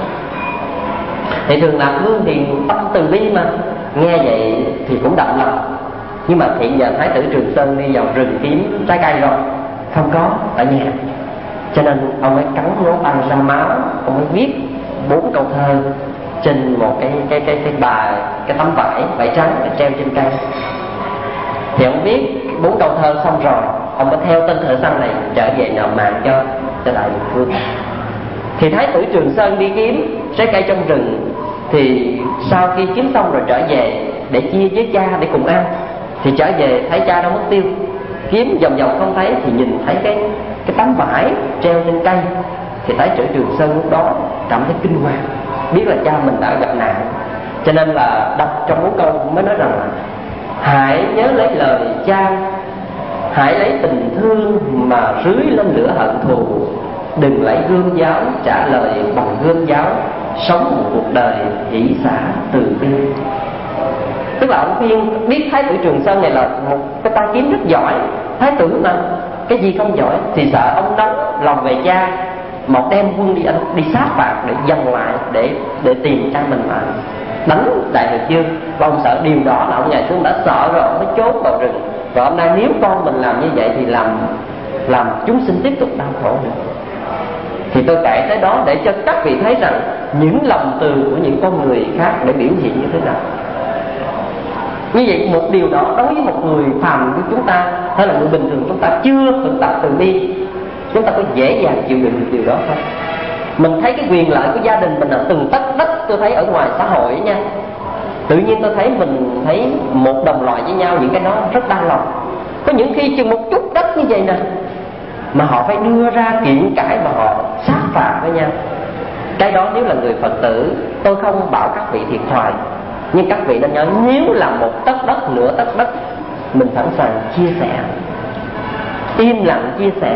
Thì Thường Lạc Vương thì tâm từ bi mà, nghe vậy thì cũng động lòng. Nhưng mà hiện giờ Thái tử Trường Sơn đi vào rừng kiếm trái cây rồi, không có ở nhà, cho nên ông mới cắn ngón tay ra máu. Ông mới viết 4 câu thơ trên một cái tấm vải trắng treo trên cây. Thì ông viết 4 câu thơ xong rồi, ông mới theo tên thợ săn này trở về nợ mạng cho Đại Lực Vương. Thì Thái tử Trường Sơn đi kiếm trái cây trong rừng, thì sau khi kiếm xong rồi trở về để chia với cha để cùng ăn. Thì trở về thấy cha đâu mất tiêu, kiếm vòng vòng không thấy, thì nhìn thấy cái tấm vải treo trên cây. Thì Thái tử Trường Sơn lúc đó cảm thấy kinh hoàng, biết là cha mình đã gặp nạn, cho nên là đọc trong 4 câu mới nói rằng là hãy nhớ lấy lời cha, hãy lấy tình thương mà rưới lên lửa hận thù, đừng lấy gươm giáo trả lời bằng gươm giáo, sống một cuộc đời hỷ xả từ bi. Tức là ông khuyên biết Thái tử Trường Sơn này là một cái tay kiếm rất giỏi, thái tử mà cái gì không giỏi, thì sợ ông nóng lòng về cha, một đem quân đi sát phạt để dần lại, để tìm cha mình lại. đánh Đại Lực Dương. Và ông sợ điều đó là ông ngày xưa đã sợ rồi, ông mới trốn vào rừng. Và hôm nay nếu con mình làm như vậy thì làm chúng sinh tiếp tục đau khổ nữa. Thì tôi kể tới đó để cho các vị thấy rằng những lòng từ của những con người khác để biểu hiện như thế nào. Như vậy một điều đó đối với một người phàm của chúng ta hay là người bình thường chúng ta chưa thực tập từ bi, chúng ta có dễ dàng chịu đựng được điều đó không? Mình thấy cái quyền lợi của gia đình mình là từng tấc đất. Tôi thấy ở ngoài xã hội nha, tự nhiên tôi thấy mình thấy một đồng loại với nhau, những cái đó rất đau lòng. Có những khi chừng một chút đất như vậy nè mà họ phải đưa ra kiện cãi và họ sát phạt với nhau. Cái đó nếu là người Phật tử, tôi không bảo các vị thiệt thòi, nhưng các vị nên nhớ, nếu là một tấc đất, nửa tấc đất, mình sẵn sàng chia sẻ, im lặng chia sẻ.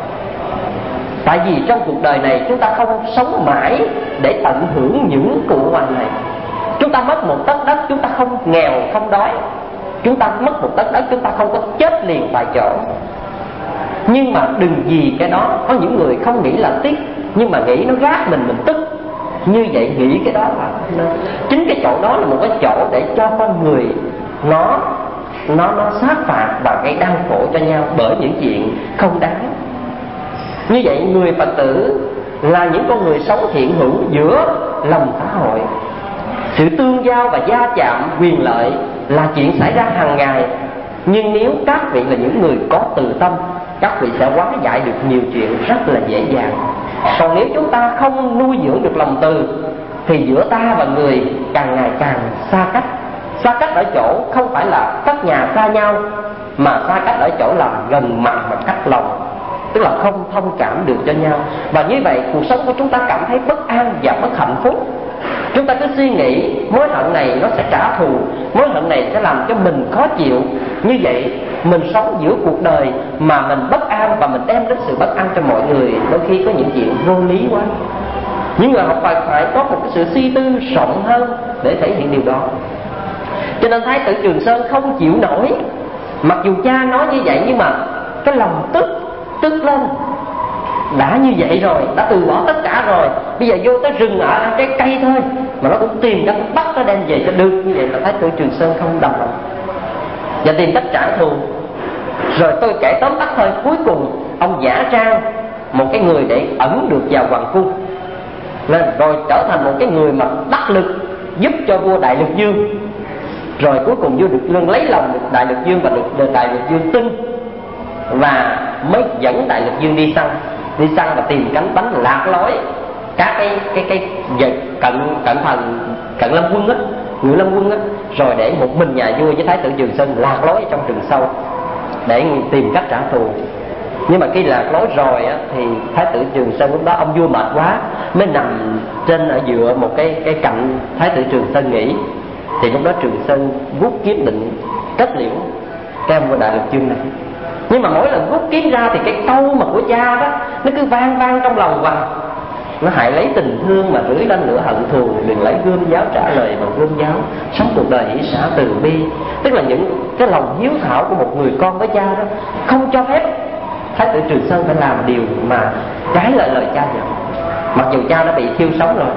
Tại vì trong cuộc đời này chúng ta không sống mãi để tận hưởng những của ngoài này. Chúng ta mất một tấc đất, chúng ta không nghèo, không đói. Chúng ta mất một tấc đất, chúng ta không có chết liền tại chỗ. Nhưng mà đừng vì cái đó, có những người không nghĩ là tiếc, nhưng mà nghĩ nó gác mình tức. Như vậy nghĩ cái đó là chính cái chỗ đó là một cái chỗ để cho con người nó sát phạt và gây đau khổ cho nhau bởi những chuyện không đáng. Như vậy người Phật tử là những con người sống hiện hữu giữa lòng xã hội. Sự tương giao và va chạm quyền lợi là chuyện xảy ra hàng ngày. Nhưng nếu các vị là những người có từ tâm, các vị sẽ hóa giải được nhiều chuyện rất là dễ dàng. Còn nếu chúng ta không nuôi dưỡng được lòng từ thì giữa ta và người càng ngày càng xa cách. Xa cách ở chỗ không phải là cách nhà xa nhau, mà xa cách ở chỗ là gần mặt mà cách lòng, tức là không thông cảm được cho nhau. Và như vậy cuộc sống của chúng ta cảm thấy bất an và bất hạnh phúc. Chúng ta cứ suy nghĩ mối hận này nó sẽ trả thù, mối hận này sẽ làm cho mình khó chịu. Như vậy mình sống giữa cuộc đời mà mình bất an, và mình đem đến sự bất an cho mọi người. Đôi khi có những chuyện vô lý quá. Nhưng mà họ phải có một cái sự suy tư rộng hơn để thể hiện điều đó. Cho nên Thái tử Trường Sơn không chịu nổi. Mặc dù cha nói như vậy nhưng mà cái lòng tức lên. Đã như vậy rồi, đã từ bỏ tất cả rồi, bây giờ vô tới rừng ở trái cây thôi mà nó cũng tìm cách bắt nó đem về cho được. Như vậy là Thái tử Trường Sơn không đồng lòng và tìm cách trả thù. Rồi tôi kể tóm tắt thôi. Cuối cùng ông giả trang một cái người để ẩn được vào hoàng cung, rồi trở thành một cái người mà đắc lực giúp cho vua Đại Lực Dương. Rồi cuối cùng vua được lương lấy lòng được Đại Lực Dương và được Đại Lực Dương tin, và mới dẫn Đại Lực Dương đi săn và tìm cánh bánh lạc lối các cái cận lâm quân á, người lâm quân á, rồi để một mình nhà vua với Thái tử Trường Sơn lạc lối trong rừng sâu để tìm cách trả thù. Nhưng mà khi lạc lối rồi á, thì Thái tử Trường Sơn lúc đó ông vua mệt quá, mới nằm trên ở giữa một cái cạnh Thái tử Trường Sơn nghỉ. Thì lúc đó Trường Sơn rút kiếm định kết liễu cái ông vua Đại Lực Dương này. Nhưng mà mỗi lần rút kiếm ra thì cái câu mà của cha đó nó cứ vang trong lòng hoài. Nó hãy lấy tình thương mà rưới lên lửa hận thù, đừng lấy gươm giáo trả lời bằng gươm giáo. Sống cuộc đời hỷ xả từ bi, tức là những cái lòng hiếu thảo của một người con với cha đó không cho phép Thái tử Trường Sơn phải làm điều mà trái lại lời cha dặn. Mặc dù cha đã bị thiêu sống rồi,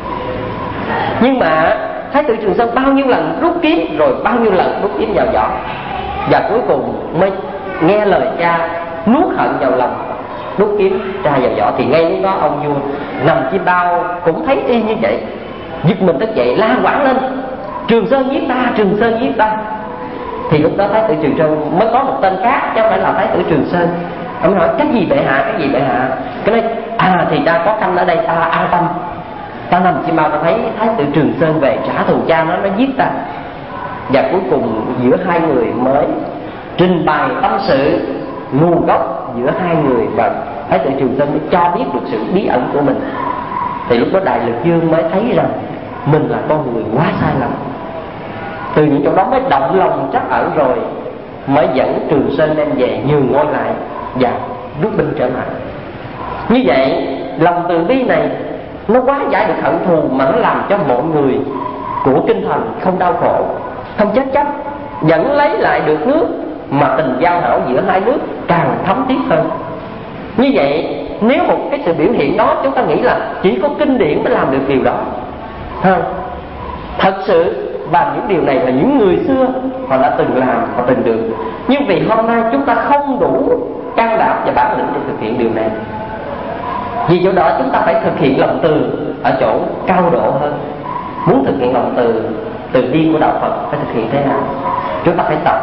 nhưng mà Thái tử Trường Sơn bao nhiêu lần rút kiếm, rồi bao nhiêu lần rút kiếm vào vỏ, và cuối cùng mới nghe lời cha, nuốt hận vào lòng, rút kiếm tra vào vỏ. Thì ngay lúc đó ông vua nằm chim bao cũng thấy y như vậy, giật mình thức dậy la quảng lên: Trường Sơn giết ta, Trường Sơn giết ta. Thì lúc đó Thái tử Trường Sơn mới có một tên khác, chứ không phải là Thái tử Trường Sơn. Ông hỏi: cái gì bệ hạ, cái gì bệ hạ? Cái nói: thì ta có canh ở đây, ta an tâm. Ta nằm chim bao ta thấy Thái tử Trường Sơn về trả thù cha nó giết ta. Và cuối cùng giữa hai người mới trình bày tâm sự nguồn gốc giữa hai người, và Thái tử Trường Sơn mới cho biết được sự bí ẩn của mình. Thì lúc đó Đại Lực Dương mới thấy rằng mình là con người quá sai lầm. Từ những chỗ đó mới động lòng trắc ẩn, rồi mới dẫn Trường Sơn đem về nhường ngôi lại và rút binh trở lại. Như vậy lòng từ bi này nó hóa giải được hận thù, mà nó làm cho mọi người của kinh thành không đau khổ, không chết chóc, vẫn lấy lại được nước, mà tình giao hảo giữa hai nước càng thấm thiết hơn. Như vậy nếu một cái sự biểu hiện đó chúng ta nghĩ là chỉ có kinh điển mới làm được điều đó, không? thật sự. Và những điều này là những người xưa họ đã từng làm, họ từng được. Nhưng vì hôm nay chúng ta không đủ can đảm và bản lĩnh để thực hiện điều này. Vì chỗ đó chúng ta phải thực hiện lòng từ ở chỗ cao độ hơn. Muốn thực hiện lòng từ bi của đạo Phật phải thực hiện thế nào? Chúng ta phải tập.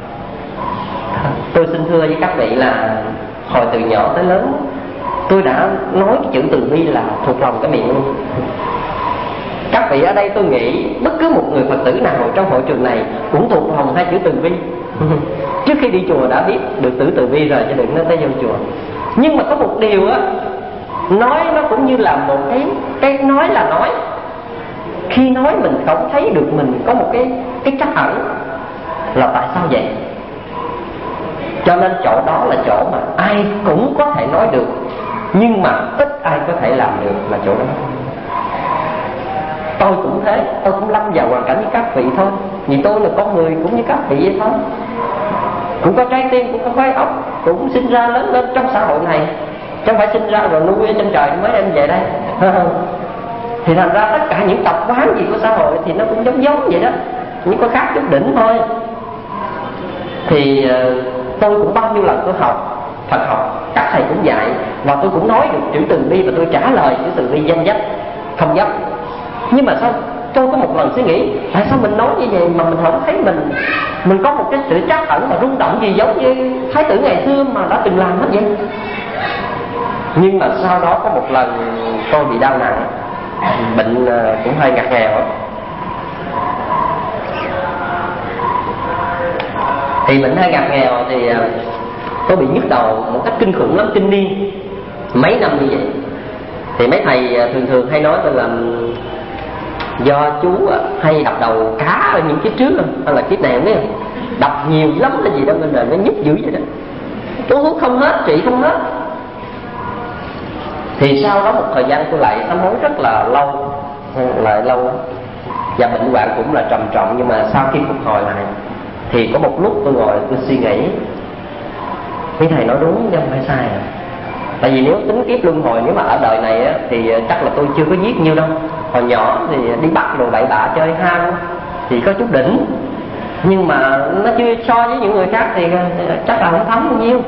Tôi xin thưa với các vị là hồi từ nhỏ tới lớn tôi đã nói cái chữ từ bi là thuộc lòng cái miệng luôn. Các vị ở đây tôi nghĩ bất cứ một người Phật tử nào trong hội trường này cũng thuộc lòng hai chữ từ bi. Trước khi đi chùa đã biết được chữ từ bi rồi, chứ đừng nói tới vô chùa. Nhưng mà có một điều á, nói nó cũng như là một cái nói là nói. Khi nói mình không thấy được mình có một cái trắc ẩn là tại sao vậy? Cho nên chỗ đó là chỗ mà ai cũng có thể nói được, nhưng mà ít ai có thể làm được là chỗ đó. Tôi cũng thế, tôi cũng lâm vào hoàn cảnh với các vị thôi. Vì tôi là con người cũng như các vị vậy thôi. Cũng có trái tim, cũng có khối óc, cũng sinh ra lớn lên trong xã hội này. Chứ không phải sinh ra rồi nuôi ở trên trời mới đem về đây. Thì thành ra tất cả những tập quán gì của xã hội thì nó cũng giống vậy đó, nhưng có khác chút đỉnh thôi. Thì tôi cũng bao nhiêu lần tôi học Phật học, các thầy cũng dạy, và tôi cũng nói được chữ từ bi, và tôi trả lời chữ từ bi danh dách, không dấp. Nhưng mà sao tôi có một lần suy nghĩ, tại sao mình nói như vậy mà mình không thấy mình có một cái sự trắc ẩn mà rung động gì giống như thái tử ngày xưa mà đã từng làm hết vậy. Nhưng mà sau đó có một lần tôi bị đau nặng, bệnh cũng hơi ngặt nghèo. Thì bệnh hơi ngặt nghèo thì tôi bị nhức đầu một cách kinh khủng lắm, kinh niên mấy năm như vậy. Thì mấy thầy thường hay nói tôi là do chú hay đập đầu cá ở những kiếp trước hay là kiếp này không biết không? Đập nhiều lắm là gì đâu nên là nó nhức dữ vậy đó. Tôi hút không hết, trị không hết. Thì sau đó một thời gian tôi lại sám hối rất là lâu, và bệnh hoạn cũng là trầm trọng. Nhưng mà sau khi phục hồi lại thì có một lúc tôi ngồi tôi suy nghĩ, mấy thầy nói đúng chứ không phải sai à. Tại vì nếu tính kiếp luân hồi, nếu mà ở đời này á, thì chắc là tôi chưa có giết nhiêu đâu. Hồi nhỏ thì đi bắt đồ bậy bạ chơi ham thì có chút đỉnh, nhưng mà nó chưa so với những người khác thì chắc là không thấm bao nhiêu.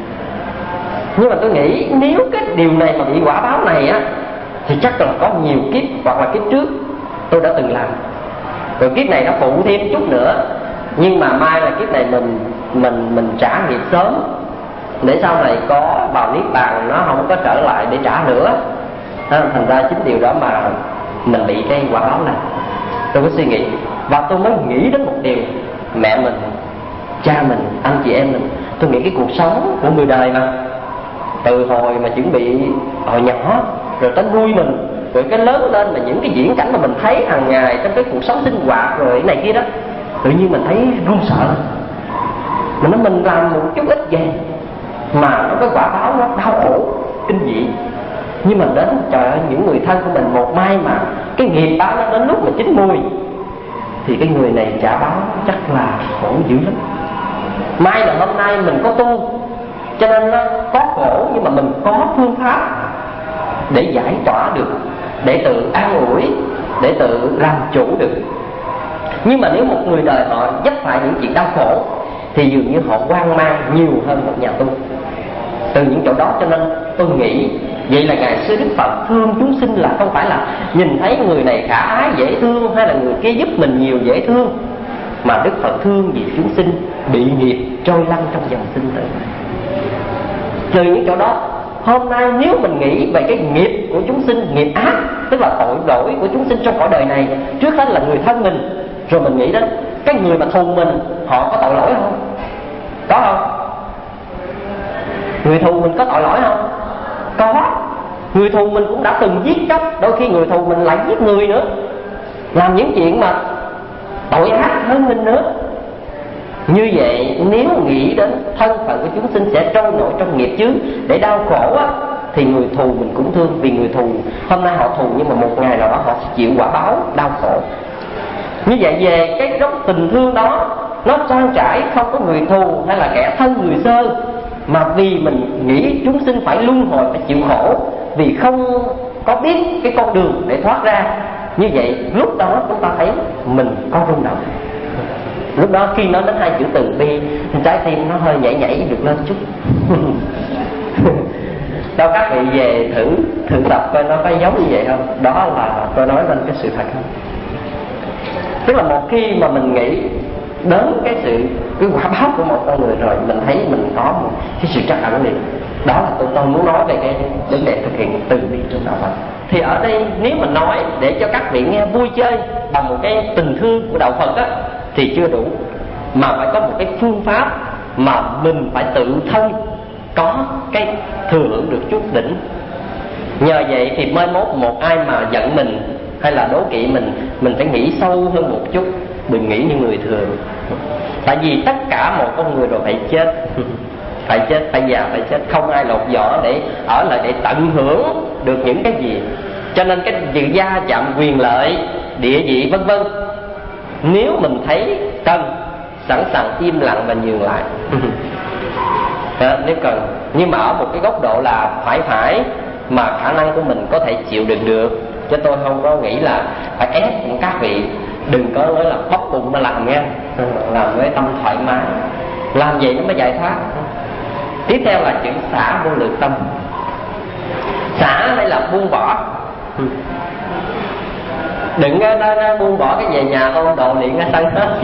Nhưng mà tôi nghĩ nếu cái điều này mà bị quả báo này á, thì chắc là có nhiều kiếp hoặc là kiếp trước tôi đã từng làm, rồi kiếp này nó phụ thêm chút nữa. Nhưng mà mai là kiếp này mình trả nghiệp sớm, để sau này có vào niết bàn nó không có trở lại để trả nữa. Thành ra chính điều đó mà mình bị cái quả báo này. Tôi có suy nghĩ, và tôi mới nghĩ đến một điều, mẹ mình, cha mình, anh chị em mình. Tôi nghĩ cái cuộc sống của người đời mà, từ hồi mà chuẩn bị hồi nhỏ rồi tới nuôi mình, rồi cái lớn lên mà những cái diễn cảnh mà mình thấy hàng ngày trong cái cuộc sống sinh hoạt rồi cái này kia đó, tự nhiên mình thấy run sợ. Mình nói mình làm một chút ít vậy mà nó cái quả báo nó đau khổ kinh dị. Nhưng mà đến trời ơi, những người thân của mình một mai mà cái nghiệp báo nó đến lúc mà chín mùi thì cái người này trả báo chắc là khổ dữ lắm. Mai là hôm nay mình có tu cho nên nó có khổ, nhưng mà mình có phương pháp để giải tỏa được, để tự an ủi, để tự làm chủ được. Nhưng mà nếu một người đời họ vấp phải những chuyện đau khổ thì dường như họ hoang mang nhiều hơn một nhà tu. Từ những chỗ đó cho nên tôi nghĩ vậy là ngày xưa Đức Phật thương chúng sinh là không phải là nhìn thấy người này khả ái dễ thương hay là người kia giúp mình nhiều dễ thương, mà Đức Phật thương vì chúng sinh bị nghiệp trôi lăn trong dòng sinh tử. Từ những chỗ đó, hôm nay nếu mình nghĩ về cái nghiệp của chúng sinh, nghiệp ác, tức là tội lỗi của chúng sinh trong cõi đời này, trước hết là người thân mình, rồi mình nghĩ đến cái người mà thù mình, họ có tội lỗi không? Có không? Người thù mình có tội lỗi không? Có. Người thù mình cũng đã từng giết chóc, đôi khi người thù mình lại giết người nữa, làm những chuyện mà tội ác hơn mình nữa. Như vậy nếu nghĩ đến thân phận của chúng sinh sẽ trôi nổi trong nghiệp chướng để đau khổ á, thì người thù mình cũng thương. Vì người thù hôm nay họ thù, nhưng mà một ngày nào đó họ sẽ chịu quả báo đau khổ. Như vậy về cái gốc tình thương đó, nó trang trải không có người thù hay là kẻ thân người sơ, mà vì mình nghĩ chúng sinh phải luân hồi, phải chịu khổ vì không có biết cái con đường để thoát ra, Như vậy lúc đó chúng ta thấy mình có rung động. Lúc đó khi nói đến hai chữ từ bi, trái tim nó hơi nhảy nhảy được lên chút. Đâu các vị về thử tập coi nó có giống như vậy không? Đó là tôi nói lên cái sự thật không? Tức là một khi mà mình nghĩ đến cái quả báo của một con người rồi, mình thấy mình có một cái sự trắc ẩn liền. Đó là tôi muốn nói về cái vấn đề thực hiện từ bi trong đạo Phật. Thì ở đây nếu mình nói để cho các vị nghe vui chơi bằng một cái tình thương của đạo Phật á, thì chưa đủ, mà phải có một cái phương pháp mà mình phải tự thân có cái thừa hưởng được chút đỉnh. Nhờ vậy thì mai mốt một ai mà giận mình hay là đố kỵ mình phải nghĩ sâu hơn một chút, đừng nghĩ như người thường. Tại vì tất cả một con người rồi phải chết, phải chết, phải già, phải chết, không ai lột vỏ để ở lại để tận hưởng được những cái gì. Cho nên cái sự gia chạm quyền lợi, địa vị vân vân, nếu mình thấy cần, sẵn sàng im lặng và nhường lại. Nếu cần, nhưng mà ở một cái góc độ là phải mà khả năng của mình có thể chịu đựng được, chứ tôi không có nghĩ là phải ép các vị. Đừng có nói là bóc bụng mà làm nha, làm với tâm thoải mái, làm vậy nó mới giải thoát. Tiếp theo là chữ xả vô lượng tâm. Xả đây là buông bỏ. Đừng có buông bỏ cái về nhà ôm đồ điện ra sân hết.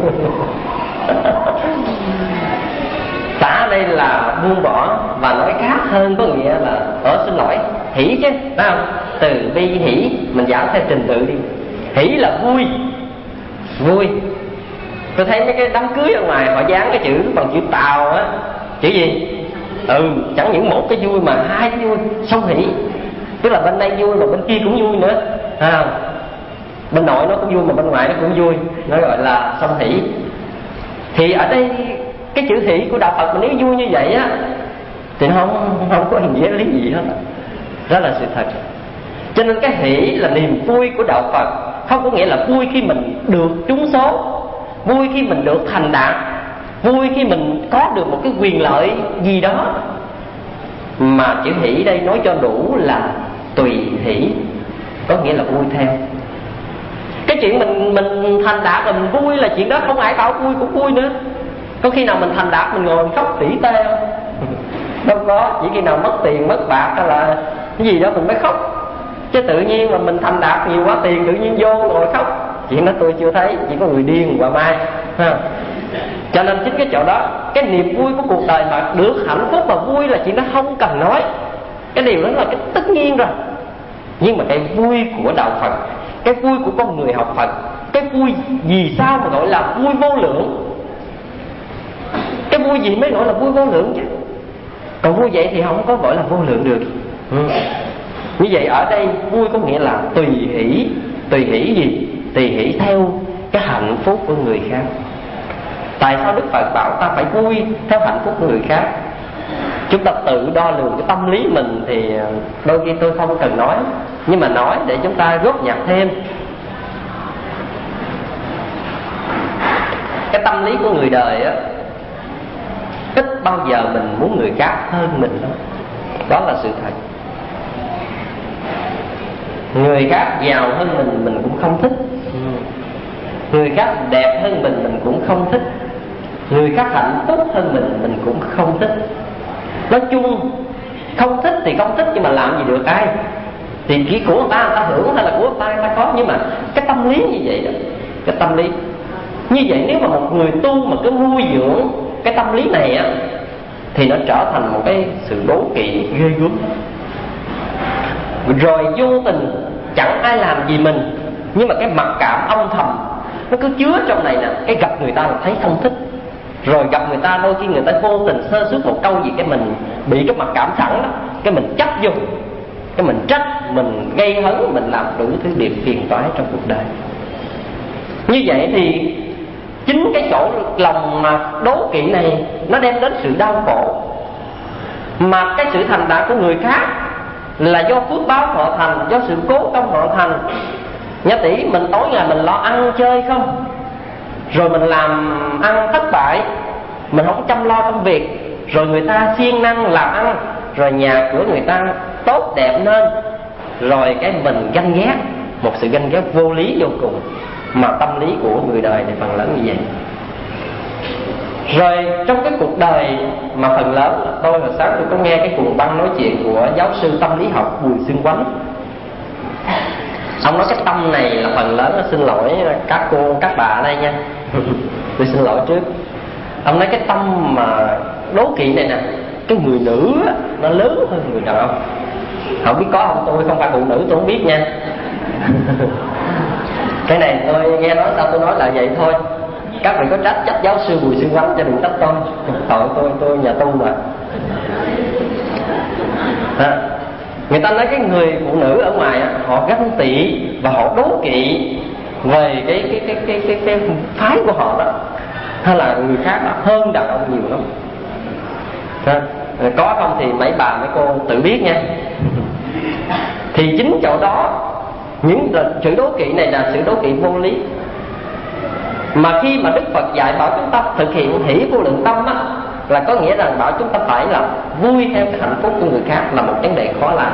Xả đây là buông bỏ, và nói khác hơn có nghĩa là xin lỗi, hỷ chứ, phải không? Từ bi hỷ mình giảng theo trình tự đi. Hỷ là vui. Vui. Tôi thấy mấy cái đám cưới ở ngoài họ dán cái chữ bằng chữ Tàu á, chữ gì? Chẳng những một cái vui mà hai cái vui, song hỷ. Tức là bên đây vui mà bên kia cũng vui nữa, bên nội nó cũng vui mà bên ngoài nó cũng vui, nó gọi là song hỷ. Thì ở đây cái chữ hỷ của đạo Phật mà nếu vui như vậy á thì không có nghĩa lý gì hết. Đó là sự thật. Cho nên cái hỷ là niềm vui của đạo Phật, không có nghĩa là vui khi mình được trúng số, vui khi mình được thành đạt, vui khi mình có được một cái quyền lợi gì đó. Mà chữ hỷ đây nói cho đủ là tùy hỷ, có nghĩa là vui theo. Cái chuyện mình thành đạt rồi mình vui là chuyện đó, không ai bảo vui cũng vui nữa. Có khi nào mình thành đạt mình ngồi mình khóc tỉ tê không? Đâu có, chỉ khi nào mất tiền mất bạc hay là cái gì đó mình mới khóc. Chứ tự nhiên mà mình thành đạt nhiều quá tiền tự nhiên vô ngồi khóc, chuyện đó tôi chưa thấy, chỉ có người điên qua mai ha. Cho nên chính cái chỗ đó, cái niềm vui của cuộc đời mà được hạnh phúc mà vui là chuyện đó không cần nói. Cái điều đó là cái tất nhiên rồi. Nhưng mà cái vui của đạo Phật, cái vui của con người học Phật, cái vui vì sao mà gọi là vui vô lượng? Cái vui gì mới gọi là vui vô lượng chứ? Còn vui vậy thì không có gọi là vô lượng được. Như vậy ở đây vui có nghĩa là tùy hỷ. Tùy hỷ gì? Tùy hỷ theo cái hạnh phúc của người khác. Tại sao Đức Phật bảo ta phải vui theo hạnh phúc của người khác? Chúng ta tự đo lường cái tâm lý mình thì đôi khi tôi không cần nói, nhưng mà nói để chúng ta góp nhặt thêm. Cái tâm lý của người đời á, ít bao giờ mình muốn người khác hơn mình đâu. Đó là sự thật. Người khác giàu hơn mình cũng không thích. Người khác đẹp hơn mình cũng không thích. Người khác hạnh phúc hơn mình cũng không thích. Nói chung không thích thì không thích, nhưng mà làm gì được ai. Thì chỉ của người ta hưởng hay là của người ta có. Nhưng mà cái tâm lý như vậy đó, cái tâm lý như vậy, nếu mà một người tu mà cứ nuôi dưỡng cái tâm lý này á, thì nó trở thành một cái sự đố kỵ ghê gớm. Rồi vô tình chẳng ai làm gì mình, nhưng mà cái mặc cảm âm thầm nó cứ chứa trong này nè. Cái gặp người ta là thấy không thích, rồi gặp người ta đôi khi người ta vô tình sơ suất một câu gì cái mình bị cái mặc cảm sẵn đó, cái mình chấp vô, cái mình trách, mình gây hấn, mình làm đủ thứ điều phiền toái trong cuộc đời. Như vậy thì chính cái chỗ lòng mà đố kỵ này nó đem đến sự đau khổ. Mà cái sự thành đạt của người khác là do phước báo họ thành, do sự cố công họ thành. Nhã tỷ mình tối ngày mình lo ăn chơi không, rồi mình làm ăn thất bại, mình không chăm lo công việc, rồi người ta siêng năng làm ăn, rồi nhà cửa người ta tốt đẹp lên, rồi cái mình ganh ghét, một sự ganh ghét vô lý vô cùng, mà tâm lý của người đời thì phần lớn như vậy. Rồi trong cái cuộc đời mà phần lớn, tôi hồi sáng tôi có nghe cái cuồng băng nói chuyện của giáo sư tâm lý học Bùi Xương Quánh. Ông nói cái tâm này là phần lớn, xin lỗi các cô các bà ở đây nha tôi xin lỗi trước. Ông nói cái tâm mà đố kỵ này nè, cái người nữ nó lớn hơn người đàn ông. Không biết có không, tôi không phải phụ nữ tôi không biết nha cái này tôi nghe nói sao tôi nói là vậy thôi. Các vị có trách giáo sư Bùi Xương Quánh cho đừng trách tôi. Tôi nhà tu mà. Người ta nói cái người phụ nữ ở ngoài họ ganh tị và họ đố kỵ về cái phái của họ đó, hay là người khác đó, hơn đàn ông nhiều lắm. Có không thì mấy bà mấy cô tự biết nha. Thì chính chỗ đó, những sự đố kỵ này là sự đố kỵ vô lý. Mà khi mà Đức Phật dạy bảo chúng ta thực hiện hỷ vô lượng tâm á, là có nghĩa rằng bảo chúng ta phải là vui theo cái hạnh phúc của người khác, là một vấn đề khó làm.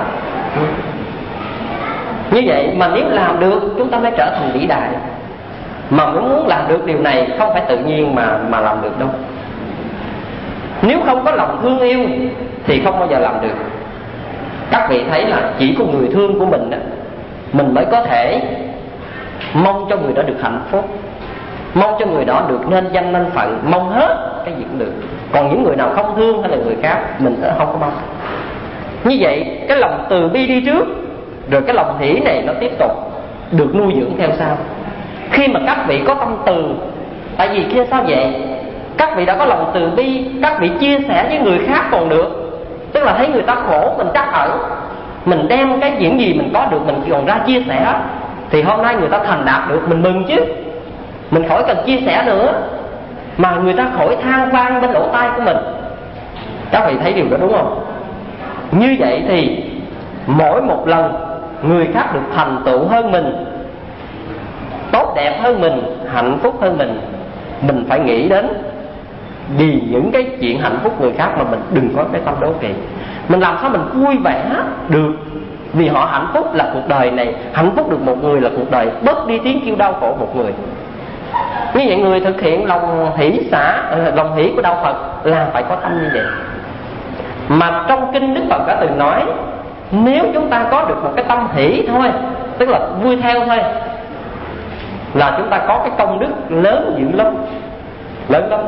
Như vậy mà nếu làm được chúng ta mới trở thành vĩ đại. Mà muốn làm được điều này không phải tự nhiên mà làm được đâu. Nếu không có lòng thương yêu thì không bao giờ làm được. Các vị thấy là chỉ có người thương của mình đó, mình mới có thể mong cho người đó được hạnh phúc, mong cho người đó được nên danh nên phận, mong hết cái gì cũng được. Còn những người nào không thương hay là người khác, mình sẽ không có mong. Như vậy cái lòng từ bi đi trước, rồi cái lòng hỷ này nó tiếp tục được nuôi dưỡng theo sau. Khi mà các vị có tâm từ, tại vì kia sao vậy? Các vị đã có lòng từ bi, các vị chia sẻ với người khác còn được. Tức là thấy người ta khổ mình trắc ẩn, mình đem cái những gì mình có được mình còn ra chia sẻ, thì hôm nay người ta thành đạt được mình mừng chứ. Mình khỏi cần chia sẻ nữa, mà người ta khỏi than vang bên lỗ tai của mình. Các vị thấy điều đó đúng không? Như vậy thì mỗi một lần người khác được thành tựu hơn mình, tốt đẹp hơn mình, hạnh phúc hơn mình phải nghĩ đến vì những cái chuyện hạnh phúc người khác mà mình đừng có cái tâm đố kỵ. Mình làm sao mình vui vẻ được vì họ hạnh phúc là cuộc đời này, hạnh phúc được một người là cuộc đời bớt đi tiếng kêu đau khổ một người. Như vậy người thực hiện lòng hỷ lòng hỷ của đạo Phật là phải có tâm như vậy. Mà trong kinh Đức Phật đã từng nói, nếu chúng ta có được một cái tâm hỷ thôi, tức là vui theo thôi, là chúng ta có cái công đức lớn dữ lắm, lớn lắm.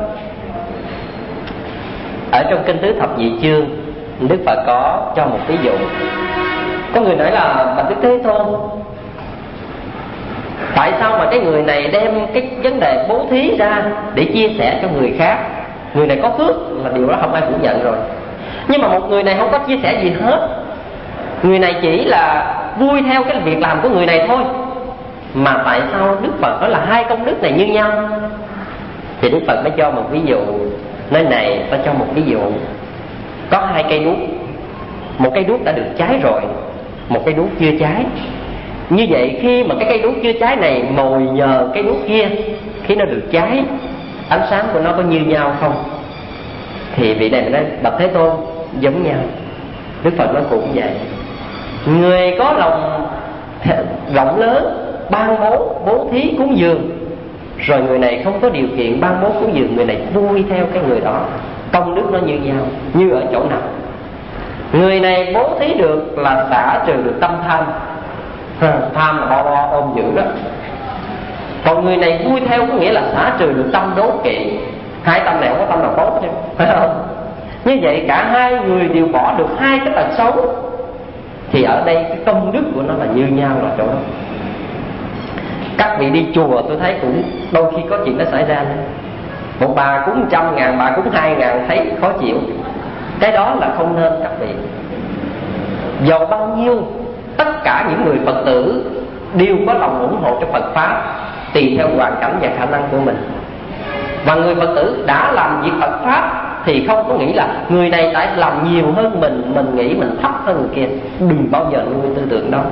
Ở trong kinh Tứ Thập Nhị Chương, Đức Phật có cho một ví dụ. Có người nói là Bạch Đức Thế Tôn, tại sao mà cái người này đem cái vấn đề bố thí ra để chia sẻ cho người khác? Người này có phước là điều đó không ai phủ nhận rồi. Nhưng mà một người này không có chia sẻ gì hết, người này chỉ là vui theo cái việc làm của người này thôi. Mà tại sao Đức Phật nói là hai công đức này như nhau? Thì Đức Phật mới cho một ví dụ. Nơi này ta cho một ví dụ. Có hai cây đuốc, một cây đuốc đã được cháy rồi, một cây đuốc chưa cháy. Như vậy khi mà cái cây đuốc chưa cháy này mồi nhờ cây đuốc kia, khi nó được cháy, ánh sáng của nó có như nhau không? Thì vị này nói Bạch Thế Tôn, giống nhau. Đức Phật nói cũng vậy. Người có lòng rộng lớn ban bố thí cúng dường, rồi người này không có điều kiện ban bố cúng dường, người này vui theo cái người đó, công đức nó như nhau. Như ở chỗ nào? Người này bố thí được là xả trừ được tâm tham. Tham là bo ôm giữ đó. Còn người này vui theo có nghĩa là xả trừ được tâm đố kỵ. Hai tâm này không có tâm nào tốt chứ, phải không? Như vậy cả hai người đều bỏ được hai cái tật xấu, thì ở đây cái công đức của nó là như nhau là chỗ đó. Các vị đi chùa tôi thấy cũng đôi khi có chuyện đó xảy ra nữa. Một bà cúng 100.000, bà cúng 2.000 thấy khó chịu. Cái đó là không nên các vị. Dầu bao nhiêu, tất cả những người Phật tử đều có lòng ủng hộ cho Phật Pháp, tùy theo hoàn cảnh và khả năng của mình. Và người Phật tử đã làm việc Phật Pháp thì không có nghĩ là người này tại làm nhiều hơn mình nghĩ mình thấp hơn người kia. Đừng bao giờ nuôi tư tưởng đó.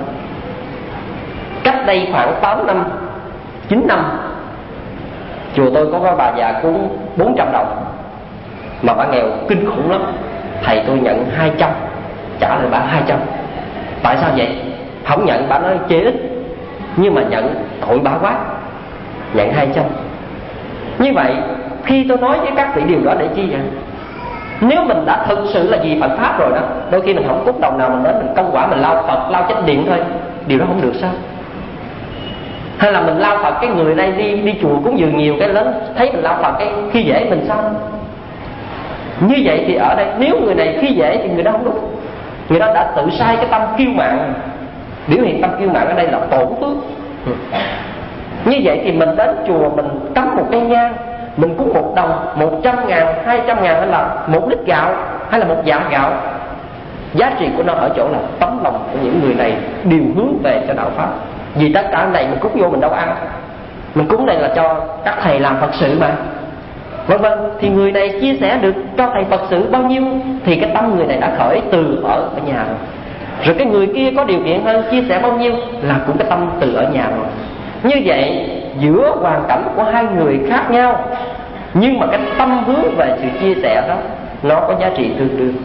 Cách đây khoảng 8 năm, 9 năm, chùa tôi có bà già cúng 400 đồng, mà bà nghèo kinh khủng lắm. Thầy tôi nhận 200, trả lời bà 200. Tại sao vậy? Không nhận, bà nói chê ít. nhưng mà nhận tội bá quá, nhận 200. Như vậy khi tôi nói với các vị điều đó để chi vậy? Nếu mình đã thực sự là vì Phật Pháp rồi đó, đôi khi mình không cúng đồng nào mình đến mình công quả mình lao Phật, lao chánh điện thôi, điều đó không được sao? Hay là mình lao Phật, cái người đây đi chùa cúng dường nhiều cái lớn thấy mình lao Phật cái khi dễ mình sao? Như vậy thì ở đây nếu người này khi dễ thì người đó không đúng, người đó đã tự sai cái tâm kiêu mạn. Biểu hiện tâm kiêu mạn ở đây là tổn phước. Như vậy thì mình đến chùa mình cắm một cây nhang, mình cúng 1 đồng, 100.000, 200.000 hay là 1 lít gạo hay là 1 dạ gạo, giá trị của nó ở chỗ là tấm lòng của những người này đều hướng về cho đạo Pháp. Vì tất cả này mình cúng vô mình đâu ăn, mình cúng này là cho các thầy làm Phật sự mà, vân vân. Thì người này chia sẻ được cho thầy Phật sự bao nhiêu thì cái tâm người này đã khởi từ ở nhà rồi. Rồi cái người kia có điều kiện hơn chia sẻ bao nhiêu là cũng cái tâm từ ở nhà rồi. Như vậy giữa hoàn cảnh của hai người khác nhau, nhưng mà cái tâm hướng về sự chia sẻ đó nó có giá trị tương đương.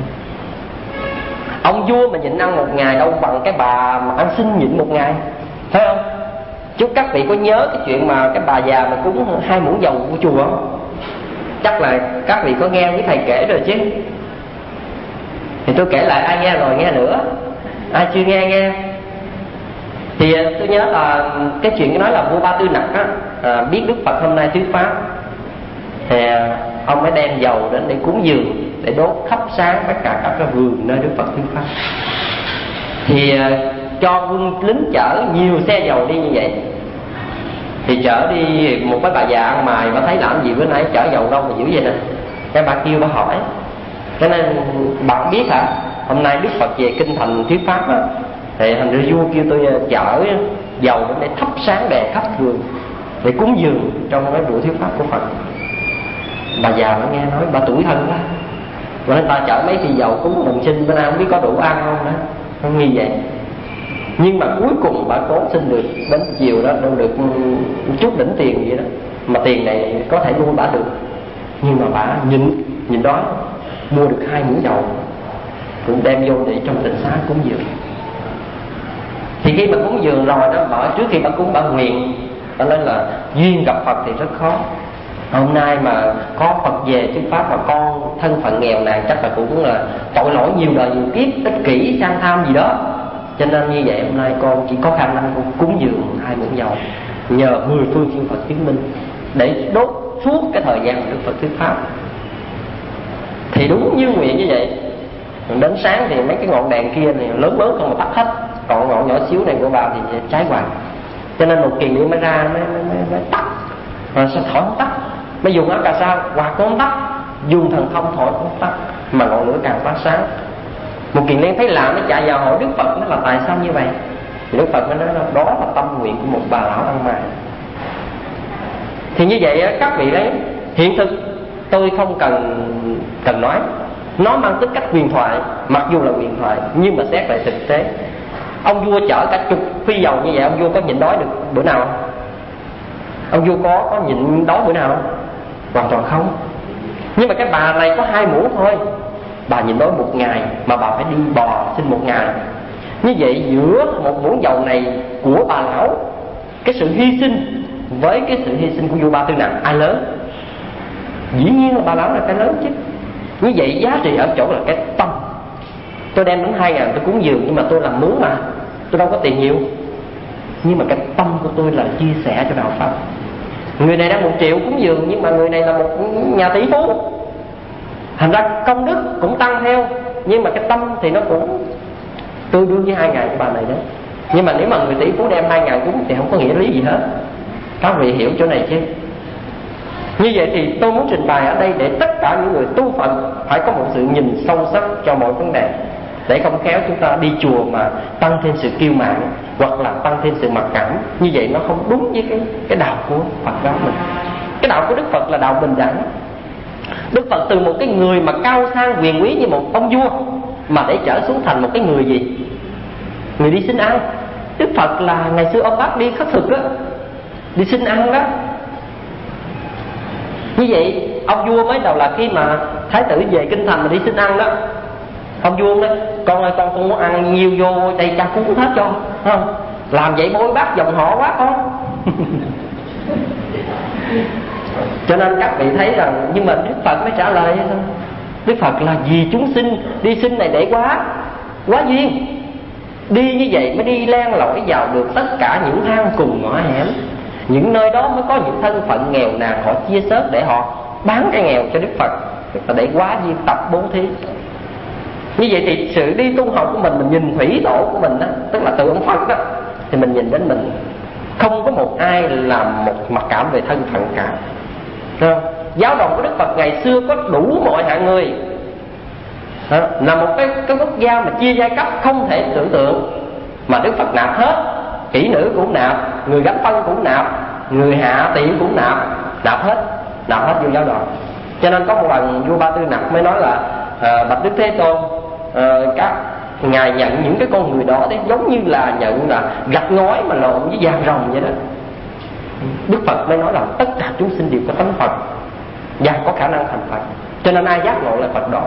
Ông vua mà nhịn ăn 1 ngày đâu bằng cái bà mà ăn xin nhịn 1 ngày, thấy không? Chứ các vị có nhớ cái chuyện mà cái bà già mà cúng 2 muỗng dầu của chùa không? Chắc là các vị có nghe với thầy kể rồi chứ. Thì tôi kể lại, ai nghe rồi nghe nữa, ai chưa nghe. Thì tôi nhớ là cái chuyện nói là vua Ba Tư Nặc á, biết Đức Phật hôm nay thuyết pháp thì ông mới đem dầu đến để cúng dường, để đốt thắp sáng tất cả các cái vườn nơi Đức Phật thuyết pháp. Thì cho quân lính chở nhiều xe dầu đi như vậy. Thì chở đi một cái bà già ăn mày, bà thấy làm gì bữa nay chở dầu đâu mà dữ vậy nè. Cái bà kêu bà hỏi, cho nên bạn biết hả, hôm nay Đức Phật về kinh thành thuyết pháp á, thì thành ra vua kêu tôi chở dầu để thắp sáng đèn khắp vườn để cúng dường trong cái buổi thuyết pháp của Phật. Bà già mới nghe nói, bà tuổi thân quá, mà nên ta chở mấy cây dầu cúng mừng sinh bữa nay không biết có đủ ăn không nữa, không nghi vậy. Nhưng mà cuối cùng bà cố xin được, đến chiều đó đâu được một chút đỉnh tiền vậy đó, mà tiền này có thể nuôi bà được. Nhưng mà bà nhìn đó mua được 2 muỗng dầu, cũng đem vô để trong tịnh xá cúng dường. Thì khi mà cúng dường rồi đó, bà trước khi bà cúng bà nguyện, bà nói là duyên gặp Phật thì rất khó. Hôm nay mà có Phật về thuyết pháp mà con thân phận nghèo nàn chắc là cũng là tội lỗi nhiều đời nhiều kiếp, ích kỷ sang tham gì đó, cho nên như vậy hôm nay con chỉ có khả năng con cúng dường 2 muỗng dầu, nhờ 10 phương chư Phật chứng minh để đốt suốt cái thời gian Đức Phật thuyết pháp. Thì đúng như nguyện như vậy. Đến sáng thì mấy cái ngọn đèn kia này lớn không mà tắt hết, còn ngọn nhỏ xíu này của bà thì cháy hoài. Cho nên một kỳ nữa mới ra mới tắt. Rồi sao thổi không tắt? Mới dùng áo cà sa quạt cũng không tắt, dùng thần thông thổi cũng không tắt, mà ngọn lửa càng phát sáng. Một kiền liên thấy lạ mới chạy vào hỏi Đức Phật, nó là tại sao như vậy? Thì Đức Phật mới nói là đó là tâm nguyện của một bà lão ăn mày. Thì như vậy các vị đấy, hiện thực tôi không cần nói, nó mang tính cách huyền thoại, mặc dù là huyền thoại nhưng mà xét lại thực tế. Ông vua chở cả chục phi dầu như vậy, ông vua có nhịn đói được bữa nào? Ông vua có nhịn đói bữa nào? Hoàn toàn không. Nhưng mà cái bà này có 2 muỗng thôi, bà nhịn đói 1 ngày mà bà phải đi bò xin 1 ngày. Như vậy giữa 1 muỗng dầu này của bà lão, cái sự hy sinh với cái sự hy sinh của vua Ba Tư Nặc ai lớn? Dĩ nhiên là bà lão là cái lớn chứ. Như vậy giá trị ở chỗ là cái tâm. Tôi đem đến 2.000 tôi cúng dường, nhưng mà tôi làm mướn mà, tôi đâu có tiền nhiều. Nhưng mà cái tâm của tôi là chia sẻ cho đạo Pháp. Người này đang 1 triệu cúng dường, nhưng mà người này là một nhà tỷ phú, thành ra công đức cũng tăng theo, nhưng mà cái tâm thì nó cũng tương đương với 2.000 của bà này đó. Nhưng mà nếu mà người tỷ phú đem 2.000 cúng thì không có nghĩa lý gì hết. Các vị hiểu chỗ này chứ? Như vậy thì tôi muốn trình bày ở đây để tất cả những người tu Phật phải có một sự nhìn sâu sắc cho mọi vấn đề, để không khéo chúng ta đi chùa mà tăng thêm sự kiêu mạn hoặc là tăng thêm sự mặc cảm. Như vậy nó không đúng với cái đạo của Phật giáo mình. Cái đạo của Đức Phật là đạo bình đẳng. Đức Phật từ một cái người mà cao sang quyền quý như một ông vua mà để trở xuống thành một cái người gì? Người đi xin ăn. Đức Phật là ngày xưa ông Bác đi khất thực đó, đi xin ăn đó. Như vậy ông vua mới đầu là khi mà thái tử về kinh thành mà đi xin ăn đó, ông vua nói con ơi con không muốn ăn, nhiều vô đây cha cúng hết cho, không? làm vậy bôi bác dòng họ quá con. Cho nên các vị thấy rằng, nhưng mà Đức Phật mới trả lời thôi. Đức Phật là vì chúng sinh đi sinh này để quá duyên. Đi như vậy mới đi len lỏi vào được tất cả những hang cùng ngõ hẻm. Những nơi đó mới có những thân phận nghèo nàn, họ chia sớt để họ bán cái nghèo cho Đức Phật, để quá duyên tập bố thí. Như vậy thì sự đi tu học của mình nhìn thủy tổ của mình đó, tức là từ ông Phật đó, thì mình nhìn đến mình không có một ai làm một mặc cảm về thân phận cả. Không? Giáo đoàn của Đức Phật ngày xưa có đủ mọi hạng người, là một cái quốc gia mà chia giai cấp không thể tưởng tượng, mà Đức Phật nạp hết. Kỹ nữ cũng nạp, người gánh phân cũng nạp, người hạ tiện cũng nạp hết vô giáo đoàn. Cho nên có một lần vua Ba Tư Nặc mới nói là bạch Đức Thế Tôn, các ngài nhận những cái con người đó thì giống như là nhận là gạch ngói mà lộn với vàng rồng vậy đó. Đức Phật mới nói là tất cả chúng sinh đều có tánh Phật và có khả năng thành Phật, cho nên ai giác ngộ là Phật độ.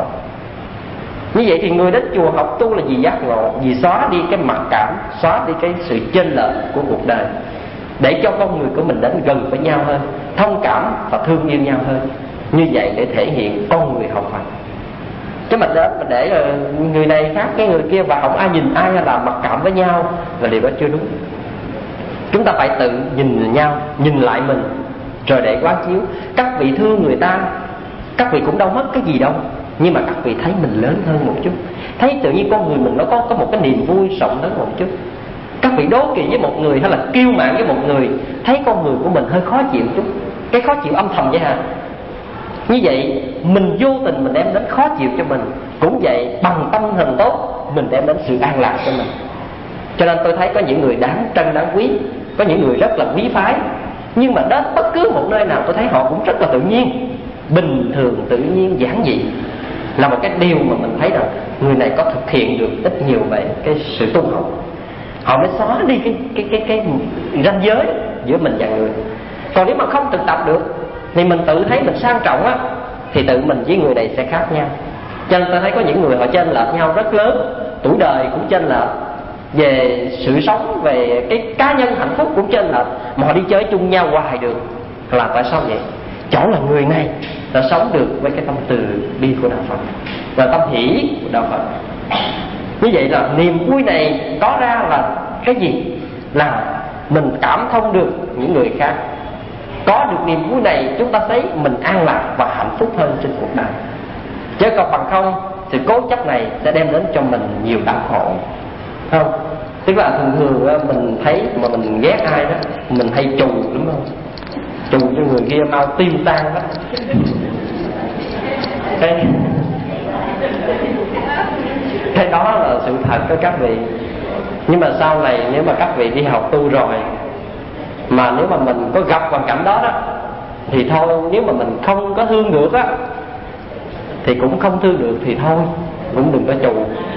Như vậy thì người đến chùa học tu là vì giác ngộ, vì xóa đi cái mặc cảm, xóa đi cái sự chênh lệch của cuộc đời, để cho con người của mình đến gần với nhau hơn, thông cảm và thương yêu nhau hơn. Như vậy để thể hiện con người học Phật. Chứ mình đến mà để người này khác cái người kia và không ai nhìn ai là mặc cảm với nhau, và điều đó chưa đúng. Chúng ta phải tự nhìn nhau, nhìn lại mình, rồi để quán chiếu. Các vị thương người ta, các vị cũng đâu mất cái gì đâu, nhưng mà các vị thấy mình lớn hơn một chút, thấy tự nhiên con người mình nó có một cái niềm vui rộng lớn một chút. Các vị đố kỵ với một người hay là kiêu mạn với một người, thấy con người của mình hơi khó chịu chút, cái khó chịu âm thầm vậy hả? Như vậy mình vô tình mình đem đến khó chịu cho mình. Cũng vậy, bằng tâm hình tốt mình đem đến sự an lạc cho mình. Cho nên tôi thấy có những người đáng trân đáng quý, có những người rất là quý phái, nhưng mà đến bất cứ một nơi nào tôi thấy họ cũng rất là tự nhiên, bình thường, tự nhiên, giản dị. Là một cái điều mà mình thấy rằng người này có thực hiện được ít nhiều về cái sự tu học. Họ mới xóa đi cái ranh giới giữa mình và người. Còn nếu mà không thực tập được thì mình tự thấy mình sang trọng á, thì tự mình với người này sẽ khác nhau. Cho nên tôi thấy có những người họ chênh lệch nhau rất lớn, tuổi đời cũng chênh lệch, về sự sống, về cái cá nhân hạnh phúc cũng chênh lệch, mà họ đi chơi chung nhau hoài được. Là tại sao vậy? Chỗ là người này đã sống được với cái tâm từ bi của đạo Phật và tâm hỷ của đạo Phật. Như vậy là niềm vui này có ra là cái gì? Là mình cảm thông được những người khác. Có được niềm vui này chúng ta thấy mình an lạc và hạnh phúc hơn trên cuộc đời. Chứ còn bằng không, sự cố chấp này sẽ đem đến cho mình nhiều đau khổ, không? Tức là thường mình thấy mà mình ghét ai đó, mình hay trù, đúng không? Trù cho người kia mau tiêu tan đó. Cái đó là sự thật đó các vị. Nhưng mà sau này nếu mà các vị đi học tu rồi, mà nếu mà mình có gặp hoàn cảnh đó đó, thì thôi, nếu mà mình không có thương được á thì cũng không thương được, thì thôi cũng đừng có trù.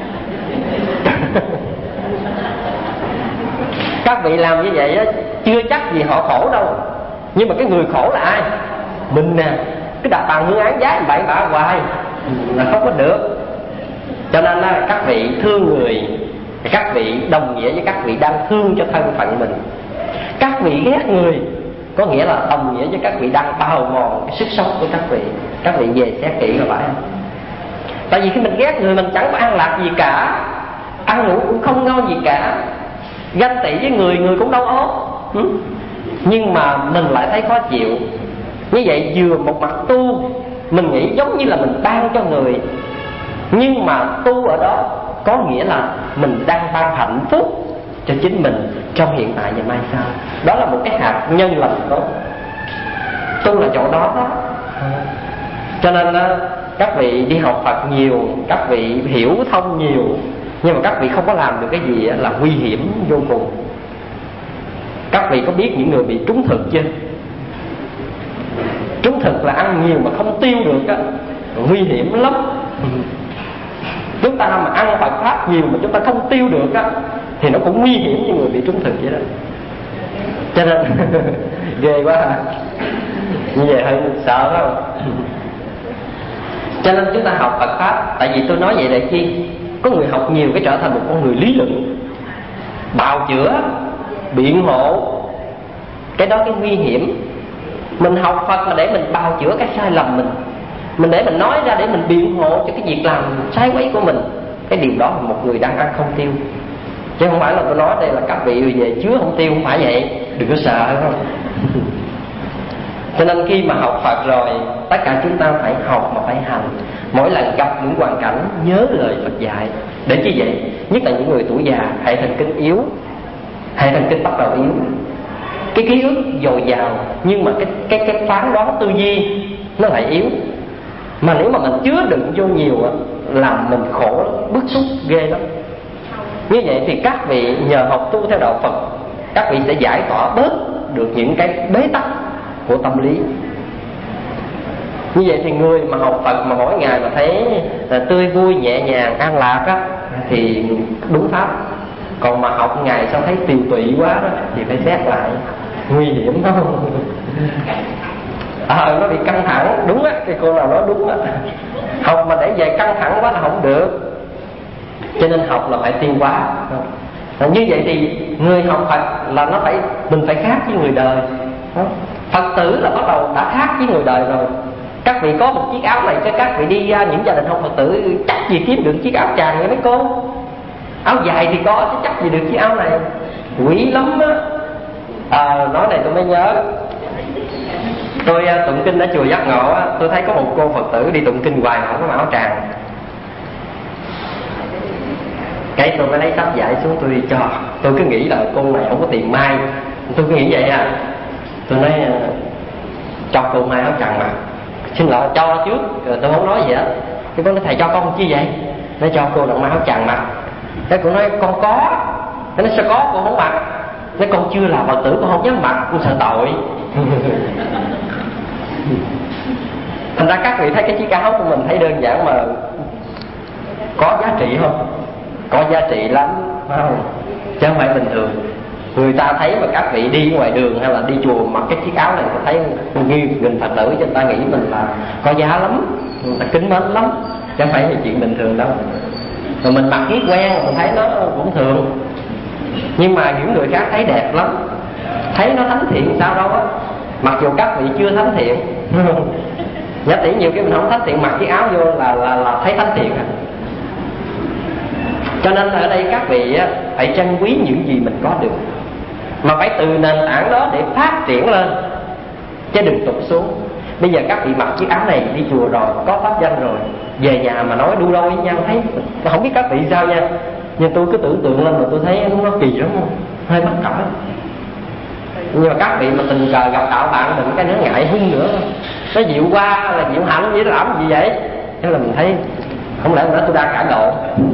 Các vị làm như vậy á, chưa chắc gì họ khổ đâu, nhưng mà cái người khổ là ai? Mình nè. Cái đặt bàn hương án giá bậy bạ hoài là không có được. Cho nên là các vị thương người, các vị đồng nghĩa với các vị đang thương cho thân phận mình. Các vị ghét người có nghĩa là đồng nghĩa với các vị đang bào mòn cái sức sống của các vị. Các vị về xét kỹ là phải không? Tại vì khi mình ghét người, mình chẳng có an lạc gì cả, ăn ngủ cũng không ngon gì cả, ganh tị với người cũng đâu ốm, nhưng mà mình lại thấy khó chịu. Như vậy vừa một mặt tu, mình nghĩ giống như là mình ban cho người, nhưng mà tu ở đó có nghĩa là mình đang ban hạnh phúc cho chính mình trong hiện tại và mai sau. Đó là một cái hạt nhân lành tốt. Tu là chỗ đó đó. Cho nên các vị đi học Phật nhiều, các vị hiểu thông nhiều, nhưng mà các vị không có làm được cái gì là nguy hiểm vô cùng. Các vị có biết những người bị trúng thực chưa? Trúng thực là ăn nhiều mà không tiêu được á, nguy hiểm lắm. Chúng ta mà ăn Phật Pháp nhiều mà chúng ta không tiêu được á, thì nó cũng nguy hiểm như người bị trúng thực vậy đó. Cho nên ghê quá hả? Như vậy hơi sợ không? Cho nên chúng ta học Phật Pháp. Tại vì tôi nói vậy để chi? Có người học nhiều cái trở thành một con người lý luận, bào chữa, biện hộ, cái đó cái nguy hiểm. Mình học Phật mà để mình bào chữa cái sai lầm mình để mình nói ra để mình biện hộ cho cái việc làm sai quấy của mình, cái điều đó là một người đang ăn không tiêu. Chứ không phải là tôi nói đây là các vị về chứa không tiêu, không phải vậy, đừng có sợ không. Cho nên khi mà học Phật rồi, tất cả chúng ta phải học mà phải hành. Mỗi lần gặp những hoàn cảnh nhớ lời Phật dạy. Để chi vậy? Nhất là những người tuổi già, hệ thần kinh yếu, hệ thần kinh bắt đầu yếu, cái ký ức dồi dào, nhưng mà cái phán đoán tư duy nó lại yếu. Mà nếu mà mình chứa đựng vô nhiều làm mình khổ, bức xúc ghê lắm. Như vậy thì các vị nhờ học tu theo đạo Phật, các vị sẽ giải tỏa bớt được những cái bế tắc của tâm lý. Như vậy thì người mà học Phật mà mỗi ngày mà thấy tươi vui, nhẹ nhàng, an lạc á, thì đúng pháp. Còn mà học ngày sao thấy tiều tụy quá đó, thì phải xét lại, nguy hiểm không? Nó bị căng thẳng, đúng á, cái cô nào nói đúng á. Học mà để về căng thẳng quá là không được. Cho nên học là phải tiêu hóa. Như vậy thì người học Phật là mình phải khác với người đời. Phật tử là bắt đầu đã khác với người đời rồi. Các vị có một chiếc áo này cho các vị đi ra những gia đình không Phật tử, chắc gì kiếm được chiếc áo tràng nghe mấy cô. Áo dài thì có chứ chắc gì được chiếc áo này. Quý lắm á. Nói này tôi mới nhớ, tôi tụng kinh ở chùa Giác Ngộ á, tôi thấy có một cô Phật tử đi tụng kinh hoài không có áo tràng. Cái tôi mới lấy sách giải xuống tôi đi cho. Tôi cứ nghĩ là cô này không có tiền mai, tôi cứ nghĩ vậy à. Tôi nói cho cô mai áo tràng mà. Xin lỗi cho trước, rồi tôi không nói gì hết. Cái cô nói thầy cho con chi vậy? Nó cho cô là mai áo tràng mặc. Cái cô nói con có. Cái nói sao có cô không mặc? Nói con chưa là Phật tử con không dám mặc, con sợ tội. Thành ra các vị thấy cái chiếc áo của mình thấy đơn giản mà có giá trị không? Có giá trị lắm, phải không? Chứ không phải bình thường. Người ta thấy mà các vị đi ngoài đường hay là đi chùa mặc cái chiếc áo này, người ta thấy như nghìn Phật tử, cho người ta nghĩ mình là có giá lắm, người ta kính mến lắm, chứ không phải là chuyện bình thường đâu. Rồi mình mặc biết quen, mình thấy nó cũng thường. Nhưng mà những người khác thấy đẹp lắm, thấy nó thánh thiện sao đâu á. Mặc dù các vị chưa thánh thiện. Giả tỷ nhiều cái mình không thánh thiện, mặc chiếc áo vô là thấy thánh thiện à. Cho nên ở đây các vị phải trân quý những gì mình có được, mà phải từ nền tảng đó để phát triển lên, chứ đừng tụt xuống. Bây giờ các vị mặc chiếc áo này đi chùa rồi, có pháp danh rồi, về nhà mà nói đu đôi với nhau, thấy không biết các vị sao nha, nhưng tôi cứ tưởng tượng lên mà tôi thấy nó kỳ lắm, hơi bất cập. Nhưng mà các vị mà tình cờ gặp đạo bạn mình cái nó ngại hung nữa, nó dịu qua là dịu hạnh vậy, làm gì vậy? Thế là mình thấy không lẽ tôi đang cãi lộn.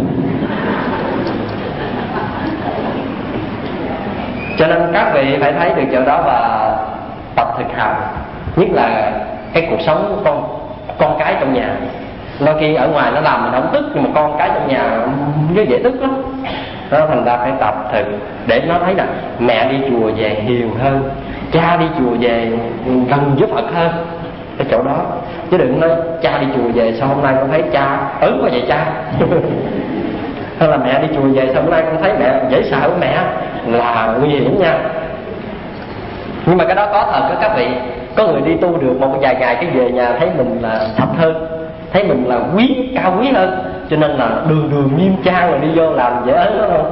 Cho nên các vị phải thấy được chỗ đó và tập thực hành. Nhất là cái cuộc sống con cái trong nhà. Đôi khi ở ngoài nó làm mình không tức, nhưng mà con cái trong nhà nó dễ tức lắm. Đó, thành ra phải tập thực để nó thấy là mẹ đi chùa về hiền hơn, cha đi chùa về gần với Phật hơn. Cái chỗ đó, chứ đừng nói cha đi chùa về sao hôm nay con thấy cha ớn quá vậy cha. Hay là mẹ đi chùa về sao hôm nay con thấy mẹ dễ sợ với mẹ, là nguy hiểm nha. Nhưng mà cái đó có thật đó các vị. Có người đi tu được một vài ngày cái về nhà thấy mình là thập hơn, thấy mình là cao quý hơn, cho nên là đường nghiêm trang là đi vô làm dễ ớn đó không.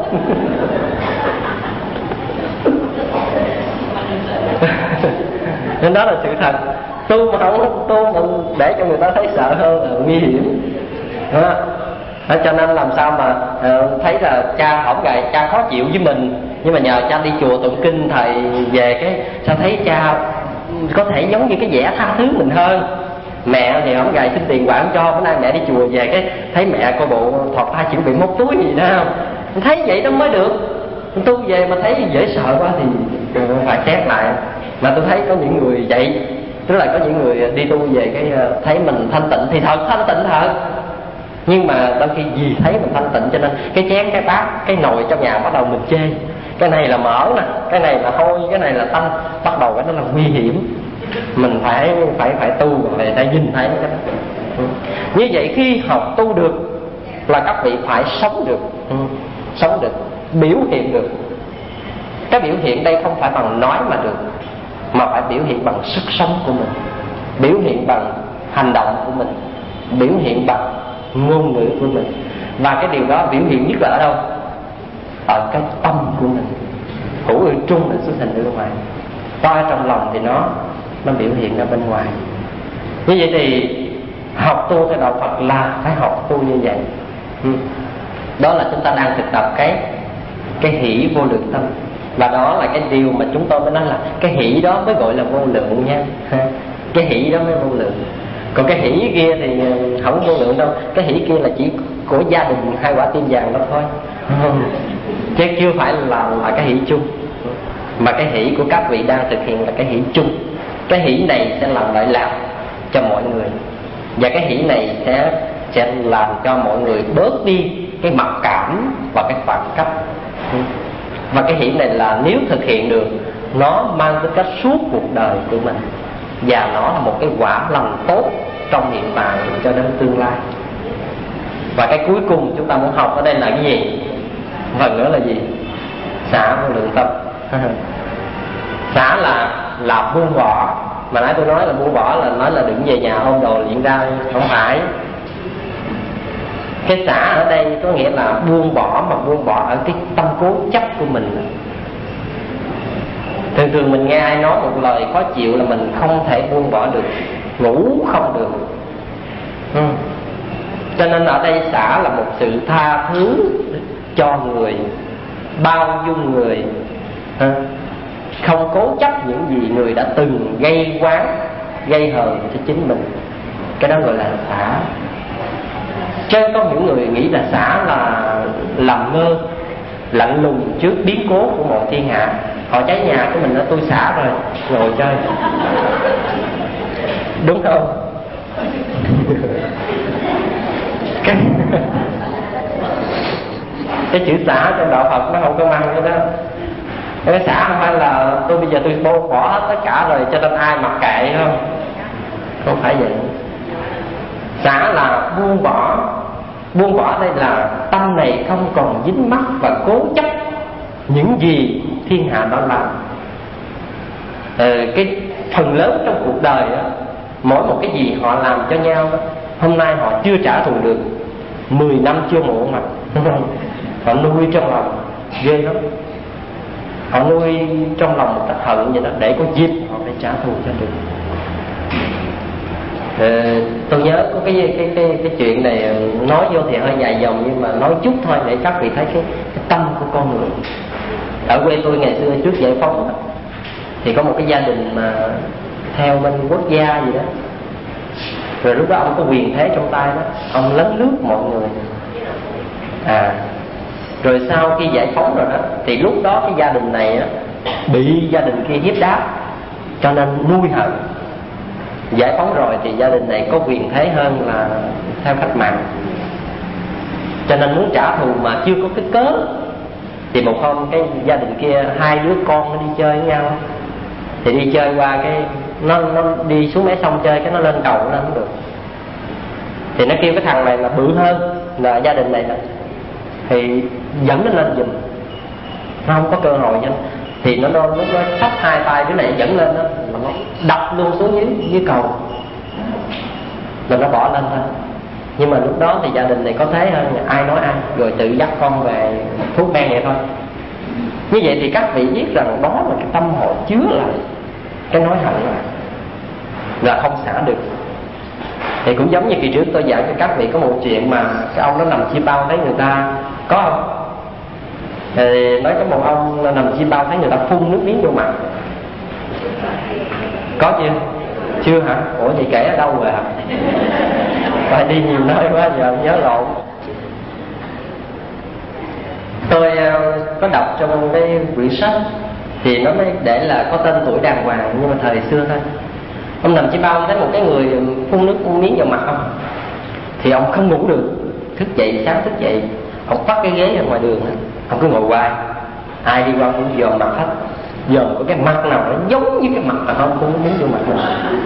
Nên đó là sự thật. Tu mà không tu mình để cho người ta thấy sợ hơn là nguy hiểm đó. Cho nên làm sao mà thấy là cha hổng gầy, cha khó chịu với mình, nhưng mà nhờ cha đi chùa tụng kinh thầy về cái sao thấy cha có thể giống như cái vẻ tha thứ mình hơn. Mẹ thì hổng gầy xin tiền bạn cho, bữa nay mẹ đi chùa về cái thấy mẹ coi bộ thọt tha chịu bị móc túi gì đó không, thấy vậy đó mới được. Tu về mà thấy dễ sợ quá thì phải xét lại. Mà tôi thấy có những người vậy, tức là có những người đi tu về cái thấy mình thanh tịnh thì thật thanh tịnh thật, nhưng mà đôi khi vì thấy mình thanh tịnh cho nên cái chén, cái bát, cái nồi trong nhà bắt đầu mình chê. Cái này là mỡ nè, cái này là hôi, cái này là tanh, bắt đầu cái đó là nguy hiểm. Mình phải tu về để nhìn thấy cái đó. Như vậy khi học tu được là các vị phải sống được, sống được, biểu hiện được. Cái biểu hiện đây không phải bằng nói mà được, mà phải biểu hiện bằng sức sống của mình, biểu hiện bằng hành động của mình, biểu hiện bằng ngôn ngữ của mình. Và cái điều đó biểu hiện nhất là ở đâu? Ở cái tâm của mình. Hữu ở trung là xuất thành ở ngoài, to trong lòng thì nó biểu hiện ra bên ngoài. Như vậy thì học tu theo đạo Phật là phải học tu như vậy. Đó là chúng ta đang thực tập cái hỷ vô lượng tâm. Và đó là cái điều mà chúng tôi mới nói là cái hỷ đó mới gọi là vô lượng nha. Cái hỷ đó mới vô lượng. Còn cái hỷ kia thì không vô lượng đâu. Cái hỷ kia là chỉ của gia đình 2 quả tim vàng đó thôi, chứ chưa phải là cái hỷ chung. Mà cái hỷ của các vị đang thực hiện là cái hỷ chung. Cái hỷ này sẽ làm lợi lạc cho mọi người, và cái hỷ này sẽ làm cho mọi người bớt đi cái mặc cảm và cái khoảng cách. Và cái hỷ này là nếu thực hiện được, nó mang tính cách suốt cuộc đời của mình, và nó là một cái quả lành tốt trong hiện tại cho đến tương lai. Và cái cuối cùng chúng ta muốn học ở đây là cái gì? Phần nữa là gì? Xả vô lượng tâm. Xả là buông bỏ. Mà nãy tôi nói là buông bỏ là nói là đừng về nhà ôm đồ luyện ra, không phải. Cái xả ở đây có nghĩa là buông bỏ, mà buông bỏ ở cái tâm cố chấp của mình. Thường mình nghe ai nói một lời khó chịu là mình không thể buông bỏ được, ngủ không được. Cho nên ở đây xả là một sự tha thứ cho người, bao dung người, không cố chấp những gì người đã từng gây oán, gây hờn cho chính mình. Cái đó gọi là xả. Chứ có những người nghĩ là xả là làm ngơ, lạnh lùng trước biến cố của mọi thiên hạ. Họ cháy nhà của mình, tôi xả rồi, ngồi chơi. Đúng không? Cái chữ xả trong đạo Phật nó không có mang cái đó. Cái xả không phải là tôi bây giờ tôi buông bỏ hết tất cả rồi cho nên ai mặc kệ, không phải vậy. Xả là buông bỏ. Buông bỏ đây là tâm này không còn dính mắc và cố chấp những gì thiên hạ đó làm. Cái phần lớn trong cuộc đời đó, mỗi một cái gì họ làm cho nhau đó, hôm nay họ chưa trả thù được, 10 năm chưa muộn mà. Họ nuôi trong lòng ghê lắm. Họ nuôi trong lòng một cách hận vậy đó, để có dịp họ phải trả thù cho được. Tôi nhớ có cái chuyện này nói vô thì hơi dài dòng, nhưng mà nói chút thôi để các vị thấy cái tâm của con người. Ở quê tôi ngày xưa trước giải phóng đó, thì có một cái gia đình mà theo bên quốc gia gì đó. Rồi lúc đó ông có quyền thế trong tay đó, ông lấn lướt mọi người. Rồi sau khi giải phóng rồi đó, thì lúc đó cái gia đình này á, bị gia đình kia hiếp đáp, cho nên nuôi hận. Giải phóng rồi thì gia đình này có quyền thế hơn là theo cách mạng, cho nên muốn trả thù mà chưa có cái cớ. Thì một hôm cái gia đình kia 2 đứa con nó đi chơi với nhau, thì đi chơi qua cái nó đi xuống mé sông chơi, cái nó lên cầu lên không được. Thì nó kêu cái thằng này là bự hơn là gia đình này nè, thì dẫn nó lên giùm. Nó không có cơ hội nha. Thì nó xách 2 tay đứa này dẫn lên đó, nó đập luôn xuống dưới cầu, rồi nó bỏ lên thôi. Nhưng mà lúc đó thì gia đình này có thế hơn, ai nói ai, rồi tự dắt con về thuốc men vậy thôi. Như vậy thì các vị biết rằng đó là cái tâm họ chứa lại cái nói hận là không xả được. Thì cũng giống như kỳ trước tôi dạy cho các vị có một chuyện mà cái ông đó nằm chim bao thấy người ta, có không? Thì nói có một ông nằm chim bao thấy người ta phun nước miếng vô mặt. Có chưa? Chưa hả? Ủa vậy kể ở đâu rồi hả? Phải đi nhiều nơi quá giờ nhớ lộn. Tôi có đọc trong cái quyển sách thì nó mới để là có tên tuổi đàng hoàng, nhưng mà thời xưa thôi. Ông nằm chim bao thấy một cái người phun nước miếng vào mặt không, thì ông không ngủ được, thức dậy, sáng thức dậy, ông bắt cái ghế ở ngoài đường, ông cứ ngồi hoài, ai đi qua cũng dòm mặt hết, dòm có cái mặt nào nó giống như cái mặt mà không phun nước miếng vô mặt mình.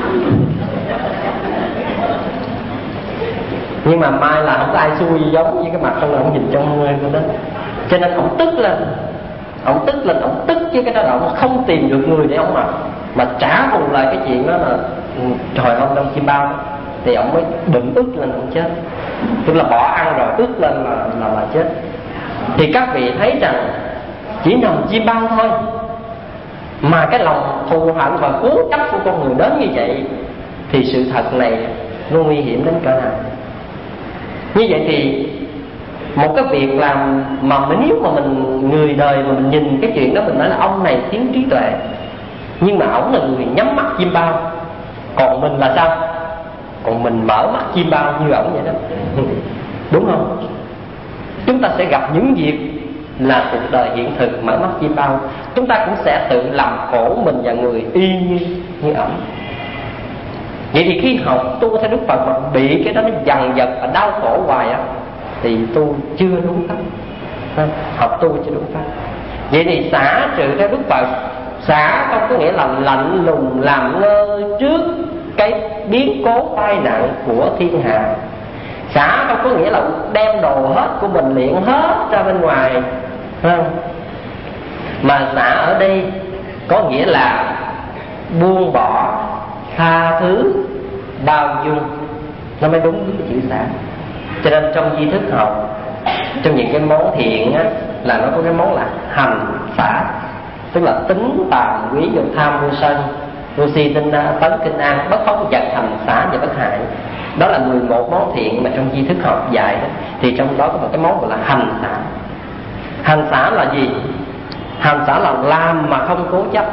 Nhưng mà mai là không có ai xui giống như cái mặt không, là ông nhìn trong người của đó. Cho nên ông tức lên, ông tức lên, ông tức với cái đó là ông không tìm được người để ông mà trả thù lại cái chuyện đó là trời ơi đông chim bao đó. Thì ông mới đựng ức lên ông chết, tức là bỏ ăn rồi ức lên là chết. Thì các vị thấy rằng chỉ nằm chim bao thôi mà cái lòng thù hận và cố chấp của con người đến như vậy, thì sự thật này nó nguy hiểm đến cỡ nào. Như vậy thì một cái việc làm mà nếu mà mình người đời mà mình nhìn cái chuyện đó, mình nói là ông này thiếu trí tuệ, nhưng mà ổng là người nhắm mắt chim bao, còn mình là sao? Còn mình mở mắt chim bao như ổng vậy đó. Đúng không? Chúng ta sẽ gặp những việc là cuộc đời hiện thực mở mắt chim bao, chúng ta cũng sẽ tự làm khổ mình và người y như ổng. Vậy thì khi học tu theo Đức Phật mà bị cái đó nó dằn vặt và đau khổ hoài á, thì tu chưa đúng pháp. Học tu chưa đúng pháp. Vậy thì xả trừ theo Đức Phật, xả không có nghĩa là lạnh lùng làm ngơ trước cái biến cố tai nạn của thiên hạ. Xả không có nghĩa là đem đồ hết của mình luyện hết ra bên ngoài, không? Mà xả ở đây có nghĩa là buông bỏ, tha thứ, bao dung, nó mới đúng với cái chữ xả. Cho nên trong di thức học, trong những cái món thiện á, là nó có cái món là hành xả, tức là tính tàm quý dục tham vô sân vô si tinh tấn kinh an bất phóng vật hành xả và bất hại. Đó là 11 món thiện mà trong di thức học dạy đó. Thì trong đó có một cái món gọi là hành xả. Hành xả là gì? Hành xả là làm mà không cố chấp.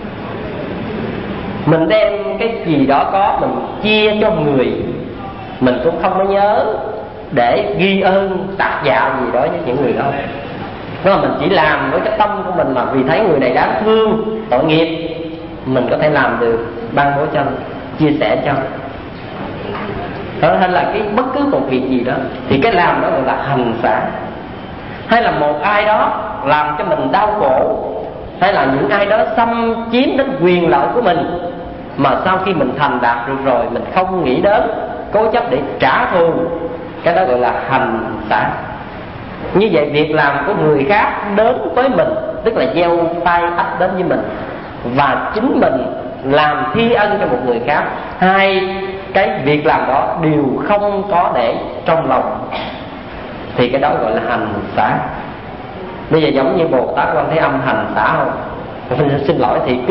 Mình đem cái gì đó có mình chia cho người, mình cũng không có nhớ để ghi ơn tạc dạ gì đó với những người đó. Đó là mình chỉ làm với cái tâm của mình là vì thấy người này đáng thương, tội nghiệp, mình có thể làm được, ban bố cho, chia sẻ cho. Đó, hay là cái bất cứ một việc gì đó thì cái làm đó gọi là hành xả. Hay là một ai đó làm cho mình đau khổ, hay là những ai đó xâm chiếm đến quyền lợi của mình, mà sau khi mình thành đạt được rồi mình không nghĩ đến, cố chấp để trả thù, cái đó gọi là hành xả. Như vậy việc làm của người khác đến với mình, tức là gieo tay ách đến với mình, và chính mình làm thi ân cho một người khác, hai cái việc làm đó đều không có để trong lòng, thì cái đó gọi là hành xả. Bây giờ giống như Bồ Tát Quan Thế Âm hành xả không? Mình xin lỗi, thị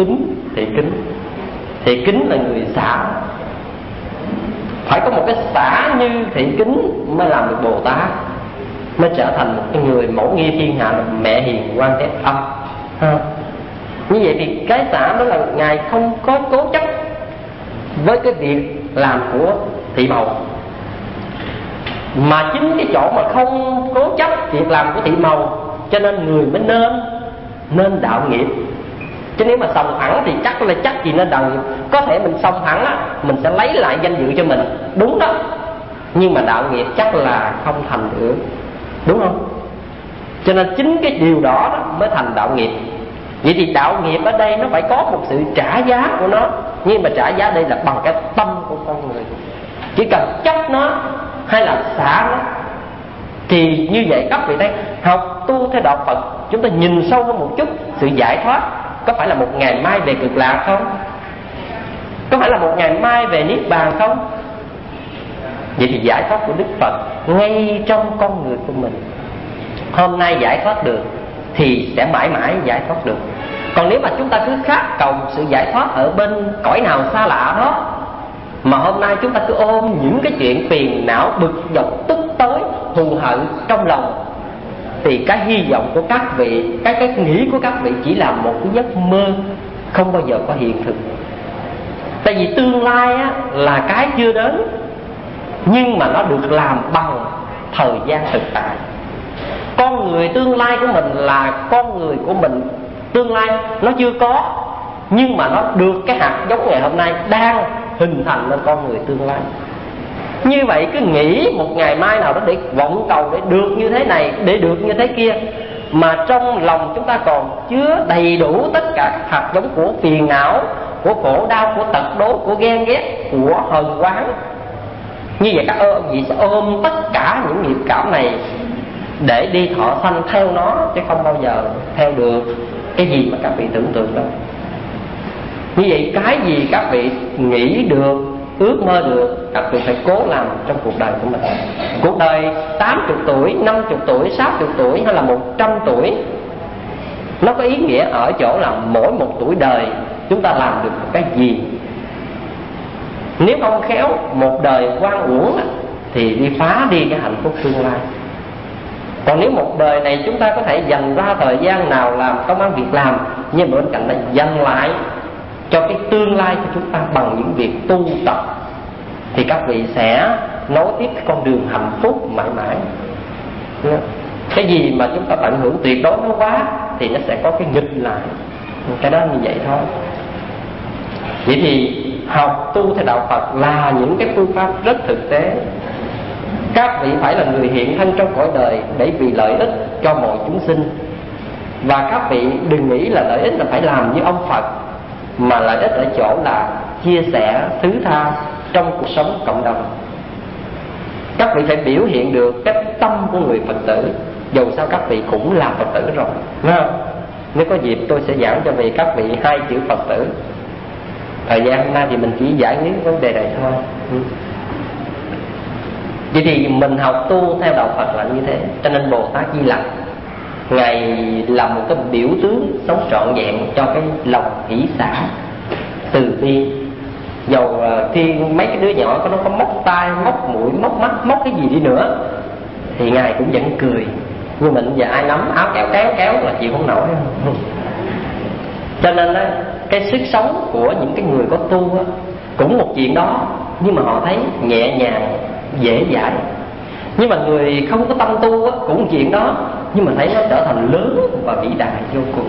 kính là người xả. Phải có một cái xả như thị kính mới làm được Bồ Tát, mới trở thành một cái người mẫu nghi thiên hạ, là mẹ hiền Quan Thế Âm. Như vậy thì cái xả đó là Ngài không có cố chấp với cái việc làm của thị màu, mà chính cái chỗ mà không cố chấp việc làm của thị màu, cho nên người mới nên đạo nghiệp. Chứ nếu mà sòng thẳng thì chắc gì nên đạo nghiệp. Có thể mình sòng thẳng á, mình sẽ lấy lại danh dự cho mình, đúng đó, nhưng mà đạo nghiệp chắc là không thành được, đúng không? Cho nên chính cái điều đó mới thành đạo nghiệp. Vậy thì đạo nghiệp ở đây nó phải có một sự trả giá của nó, nhưng mà trả giá đây là bằng cái tâm của con người. Chỉ cần chấp nó hay là xả nó, thì như vậy các vị thấy học tu theo đạo Phật, chúng ta nhìn sâu hơn một chút, sự giải thoát có phải là một ngày mai về cực lạc không? Có phải là một ngày mai về niết bàn không? Vậy thì giải thoát của Đức Phật ngay trong con người của mình. Hôm nay giải thoát được thì sẽ mãi mãi giải thoát được. Còn nếu mà chúng ta cứ khát cầu sự giải thoát ở bên cõi nào xa lạ đó, mà hôm nay chúng ta cứ ôm những cái chuyện phiền não, bực dọc, tức tối, thù hận trong lòng, thì cái hy vọng của các vị, cái nghĩ của các vị chỉ là một cái giấc mơ, không bao giờ có hiện thực. Tại vì tương lai á, là cái chưa đến, nhưng mà nó được làm bằng thời gian thực tại. Con người tương lai của mình là con người của mình tương lai nó chưa có, nhưng mà nó được cái hạt giống ngày hôm nay đang hình thành lên con người tương lai. Như vậy cứ nghĩ một ngày mai nào đó để vọng cầu để được như thế này, để được như thế kia, mà trong lòng chúng ta còn chứa đầy đủ tất cả các hạt giống của phiền não, của khổ đau, của tật đố, của ghen ghét, của hờn oán. Như vậy các vị sẽ ôm tất cả những nghiệp cảm này để đi thọ sanh theo nó, chứ không bao giờ theo được cái gì mà các vị tưởng tượng đó. Như vậy cái gì các vị nghĩ được, ước mơ được, các vị phải cố làm trong cuộc đời của mình. Cuộc đời 80 tuổi, 50 tuổi, 60 tuổi hay là 100 tuổi, nó có ý nghĩa ở chỗ là mỗi một tuổi đời chúng ta làm được cái gì. Nếu không khéo một đời oan uổng thì đi phá đi cái hạnh phúc tương lai. Còn nếu một đời này chúng ta có thể dành ra thời gian nào làm công ăn việc làm, nhưng bên cạnh đó dành lại cho cái tương lai của chúng ta bằng những việc tu tập, thì các vị sẽ nối tiếp cái con đường hạnh phúc mãi mãi. Cái gì mà chúng ta tận hưởng tuyệt đối nó quá thì nó sẽ có cái nghịch lại. Cái đó như vậy thôi. Vậy thì học tu theo đạo Phật là những cái phương pháp rất thực tế. Các vị phải là người hiện thân trong cõi đời để vì lợi ích cho mọi chúng sinh. Và các vị đừng nghĩ là lợi ích là phải làm như ông Phật, mà lợi ích ở chỗ là chia sẻ, thứ tha trong cuộc sống cộng đồng. Các vị phải biểu hiện được cái tâm của người Phật tử. Dù sao các vị cũng là Phật tử rồi, đúng không? Nếu có dịp tôi sẽ giảng cho các vị 2 chữ Phật tử. Thời gian hôm nay thì mình chỉ giải quyết vấn đề này thôi. Vậy thì mình học tu theo đạo Phật là như thế. Cho nên Bồ Tát Di Lặc Ngài là một cái biểu tướng sống trọn vẹn cho cái lòng hỷ xả từ bi. Dầu khi mấy cái đứa nhỏ nó có móc tai, móc mũi, móc mắt, móc cái gì đi nữa thì Ngài cũng vẫn cười. Nhưng mình giờ ai nắm áo kéo là chịu không nổi. Cho nên đó, cái sức sống của những cái người có tu đó, cũng một chuyện đó, nhưng mà họ thấy nhẹ nhàng, dễ dãi. Nhưng mà người không có tâm tu đó, cũng một chuyện đó, nhưng mà thấy nó trở thành lớn và vĩ đại vô cùng.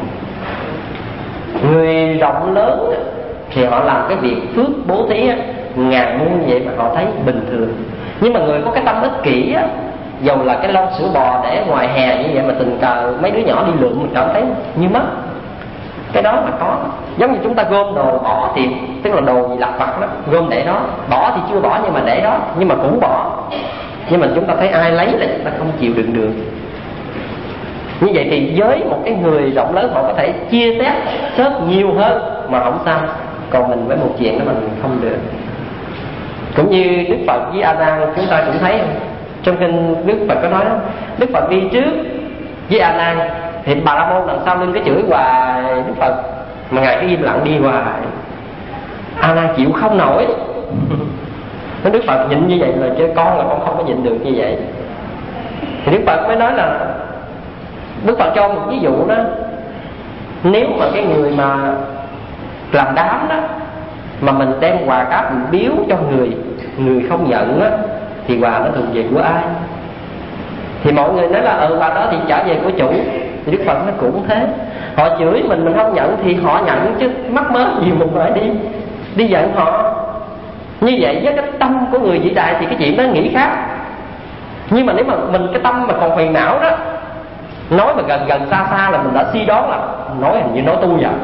Người rộng lớn thì họ làm cái việc phước bố thí ngàn muôn như vậy mà họ thấy bình thường. Nhưng mà người có cái tâm ích kỷ á, dầu là cái lon sữa bò để ngoài hè như vậy mà tình cờ mấy đứa nhỏ đi lượm mình cảm thấy như mất. Cái đó là có. Giống như chúng ta gom đồ bỏ thì tức là đồ gì lặt vặt đó, gom để đó. Bỏ thì chưa bỏ nhưng mà để đó, nhưng mà cũng bỏ. Nhưng mà chúng ta thấy ai lấy là chúng ta không chịu đựng được. Như vậy thì với một cái người rộng lớn họ có thể chia sẻ sớt nhiều hơn mà không sao. Còn mình với một chuyện đó mình không được. Cũng như Đức Phật với A Nan chúng ta cũng thấy trong kinh Đức Phật có nói đó, Đức Phật đi trước với A Nan thì Bà La Môn đằng sau lưng cái chửi hoài Đức Phật, mà Ngài cứ im lặng đi hoài. A Nan chịu không nổi. Đức Phật nhịn như vậy là chứ con là con không có nhịn được như vậy. Thì Đức Phật mới nói là, Đức Phật cho một ví dụ đó, nếu mà cái người mà làm đám đó mà mình đem quà cáp mình biếu cho người không nhận á, thì quà nó thuộc về của ai? Thì mọi người nói là quà đó thì trả về của chủ. Thì Đức Phật nó cũng thế. Họ chửi mình không nhận thì họ nhận chứ mắc mớ gì mình phải đi giận họ. Như vậy với cái tâm của người vĩ đại thì cái chuyện đó nghĩ khác. Nhưng mà nếu mà mình cái tâm mà còn phiền não đó, nói mà gần xa là mình đã suy đoán là nói hình như nói tu vậy.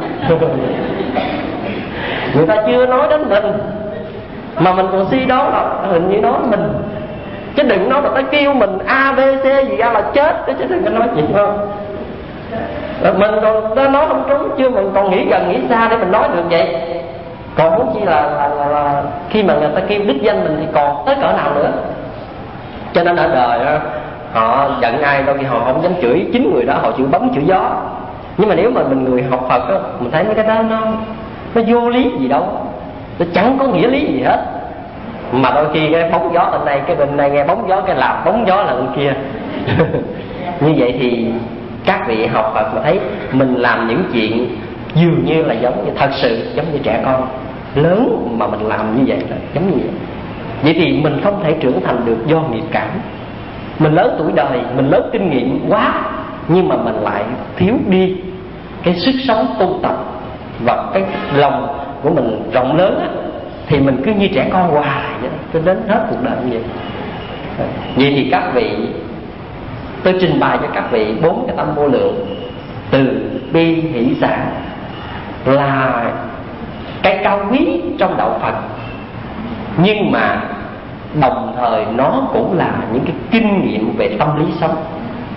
Người ta chưa nói đến mình mà mình còn suy đoán là hình như nói mình. Chứ đừng nói mà ta kêu mình A, B, C gì ra là chết đó, chứ đừng có nói chuyện không. Mình còn ta nói không trúng chưa, mình còn nghĩ gần nghĩ xa để mình nói được vậy. Còn muốn chi là khi mà người ta kêu đích danh mình thì còn tới cỡ nào nữa. Cho nên ở đời đó, họ giận ai đôi khi họ không dám chửi chính người đó, họ chịu bấm chửi gió. Nhưng mà nếu mà mình người học Phật đó, mình thấy mấy cái đó nó vô lý gì đâu, nó chẳng có nghĩa lý gì hết. Mà đôi khi cái bóng gió bên này, cái bên này nghe bóng gió, cái làm bóng gió là bên kia. Như vậy thì các vị học Phật mà thấy mình làm những chuyện dường như là giống như thật sự giống như trẻ con lớn mà mình làm như vậy đó, giống như vậy. Vậy thì mình không thể trưởng thành được do nghiệp cảm. Mình lớn tuổi đời, mình lớn kinh nghiệm quá, nhưng mà mình lại thiếu đi cái sức sống tu tập và cái lòng của mình rộng lớn á, thì mình cứ như trẻ con hoài vậy, cho đến hết cuộc đời như vậy. Vậy thì các vị, tôi trình bày cho các vị 4 cái tâm vô lượng: từ bi hỷ xả là cái cao quý trong đạo Phật, nhưng mà đồng thời nó cũng là những cái kinh nghiệm về tâm lý sống.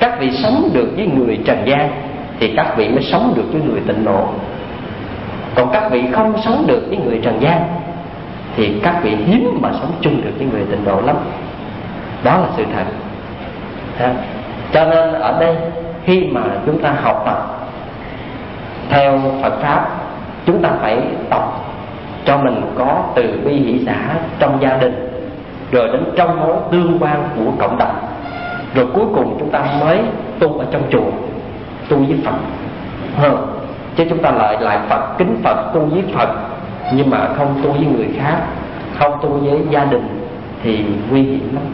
Các vị sống được với người trần gian thì các vị mới sống được với người tịnh độ. Còn các vị không sống được với người trần gian thì các vị hiếm mà sống chung được với người tịnh độ lắm. Đó là sự thật. Cho nên ở đây khi mà chúng ta học tập theo Phật Pháp, chúng ta phải tập cho mình có từ bi hỷ xả trong gia đình, rồi đến trong mối tương quan của cộng đồng, rồi cuối cùng chúng ta mới tu ở trong chùa, tu với Phật. Chứ chúng ta lại Phật, kính Phật, tu với Phật, nhưng mà không tu với người khác, không tu với gia đình thì nguy hiểm lắm.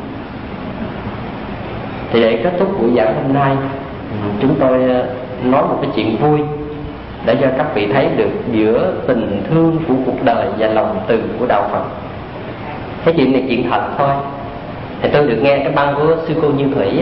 Thì để kết thúc buổi giảng hôm nay, chúng tôi nói một cái chuyện vui để cho các vị thấy được giữa tình thương của cuộc đời và lòng từ của đạo Phật. Cái chuyện này chuyện thật thôi. Thì tôi được nghe cái băng của sư cô Như Thủy á,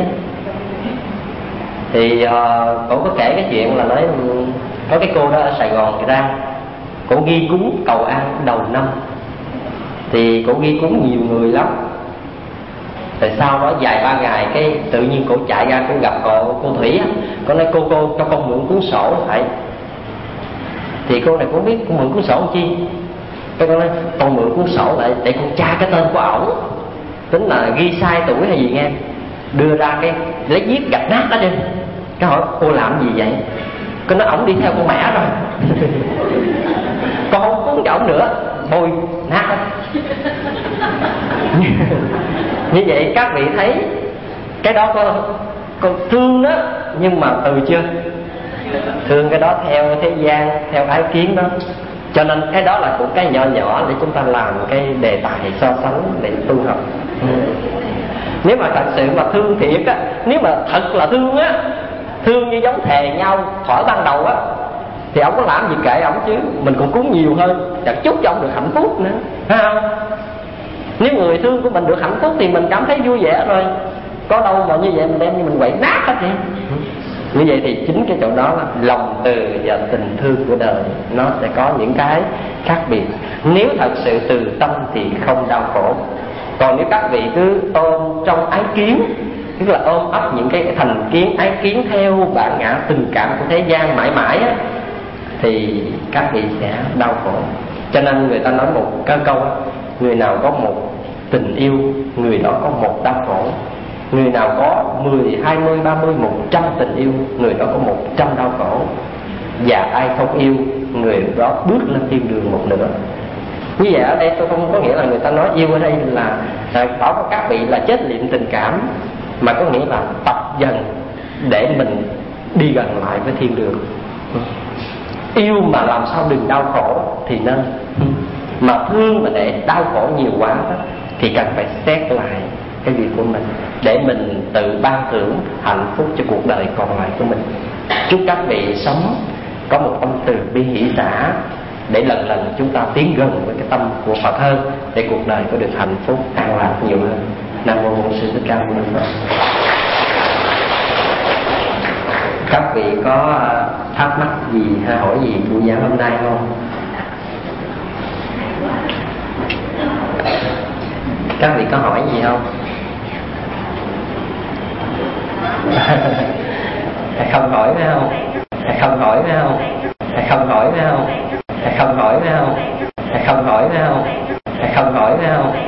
thì cổ có kể cái chuyện là nói có cái cô đó ở Sài Gòn ra, cổ ghi cúng cầu an đầu năm, thì cổ ghi cúng nhiều người lắm. Rồi sau đó vài ba ngày cái tự nhiên cổ chạy ra, cổ gặp cô Thủy á, cổ nói cô cho con mượn cuốn sổ phải. Thì cô này cũng biết con mượn cuốn sổ làm chi. Cái con nói con mượn cuốn sổ lại để con tra cái tên của ổng, tính là ghi sai tuổi hay gì nghe. Đưa ra cái lấy viết gạch nát đó đi. Cái hỏi cô làm gì vậy? Cái nói ổng đi theo con mẹ rồi. Con không cuốn cho ổng nữa, thôi nát đó. Như vậy các vị thấy cái đó có thương đó, nhưng mà từ chưa thương cái đó theo thế gian, theo ái kiến đó. Cho nên cái đó là cũng cái nhỏ nhỏ để chúng ta làm cái đề tài so sánh để tu học. Nếu mà thật sự mà thương thiệt á, nếu mà thật là thương á, thương như giống thề nhau thuở ban đầu á, thì ông có làm gì kệ ông chứ, mình cũng cúng nhiều hơn, chặt chúc cho ông được hạnh phúc nữa, phải không? Nếu người thương của mình được hạnh phúc thì mình cảm thấy vui vẻ rồi. Có đâu mà như vậy mình đem như mình quậy nát hết vậy. Như vậy thì chính cái chỗ đó là lòng từ và tình thương của đời nó sẽ có những cái khác biệt. Nếu thật sự từ tâm thì không đau khổ. Còn nếu các vị cứ ôm trong ái kiến, tức là ôm ấp những cái thành kiến, ái kiến theo bản ngã tình cảm của thế gian mãi mãi á, thì các vị sẽ đau khổ. Cho nên người ta nói một cái câu: người nào có một tình yêu, người đó có một đau khổ. Người nào có 10, 20, 30, 100 tình yêu, người đó có 100 đau khổ. Và ai không yêu, người đó bước lên thiên đường một nửa. Như vậy ở đây tôi không có nghĩa là người ta nói yêu ở đây là bảo với các vị là chết liệm tình cảm, mà có nghĩa là tập dần để mình đi gần lại với thiên đường. Yêu mà làm sao đừng đau khổ thì nên, mà thương mà để đau khổ nhiều quá đó, thì cần phải xét lại cái việc của mình để mình tự ban thưởng hạnh phúc cho cuộc đời còn lại của mình. Chúc các vị sống có một tâm từ bi hỷ xả để lần lần chúng ta tiến gần với cái tâm của Phật hơn, để cuộc đời có được hạnh phúc an lạc nhiều hơn. Nam mô Bổn Sư Thích Ca Mâu Ni Phật. Các vị có thắc mắc gì hay hỏi gì buổi giảng hôm nay không? Các vị có hỏi gì không? Không hỏi phải không? Không hỏi phải không? Không hỏi phải không? Không hỏi phải không? Không hỏi phải không? Không hỏi phải không?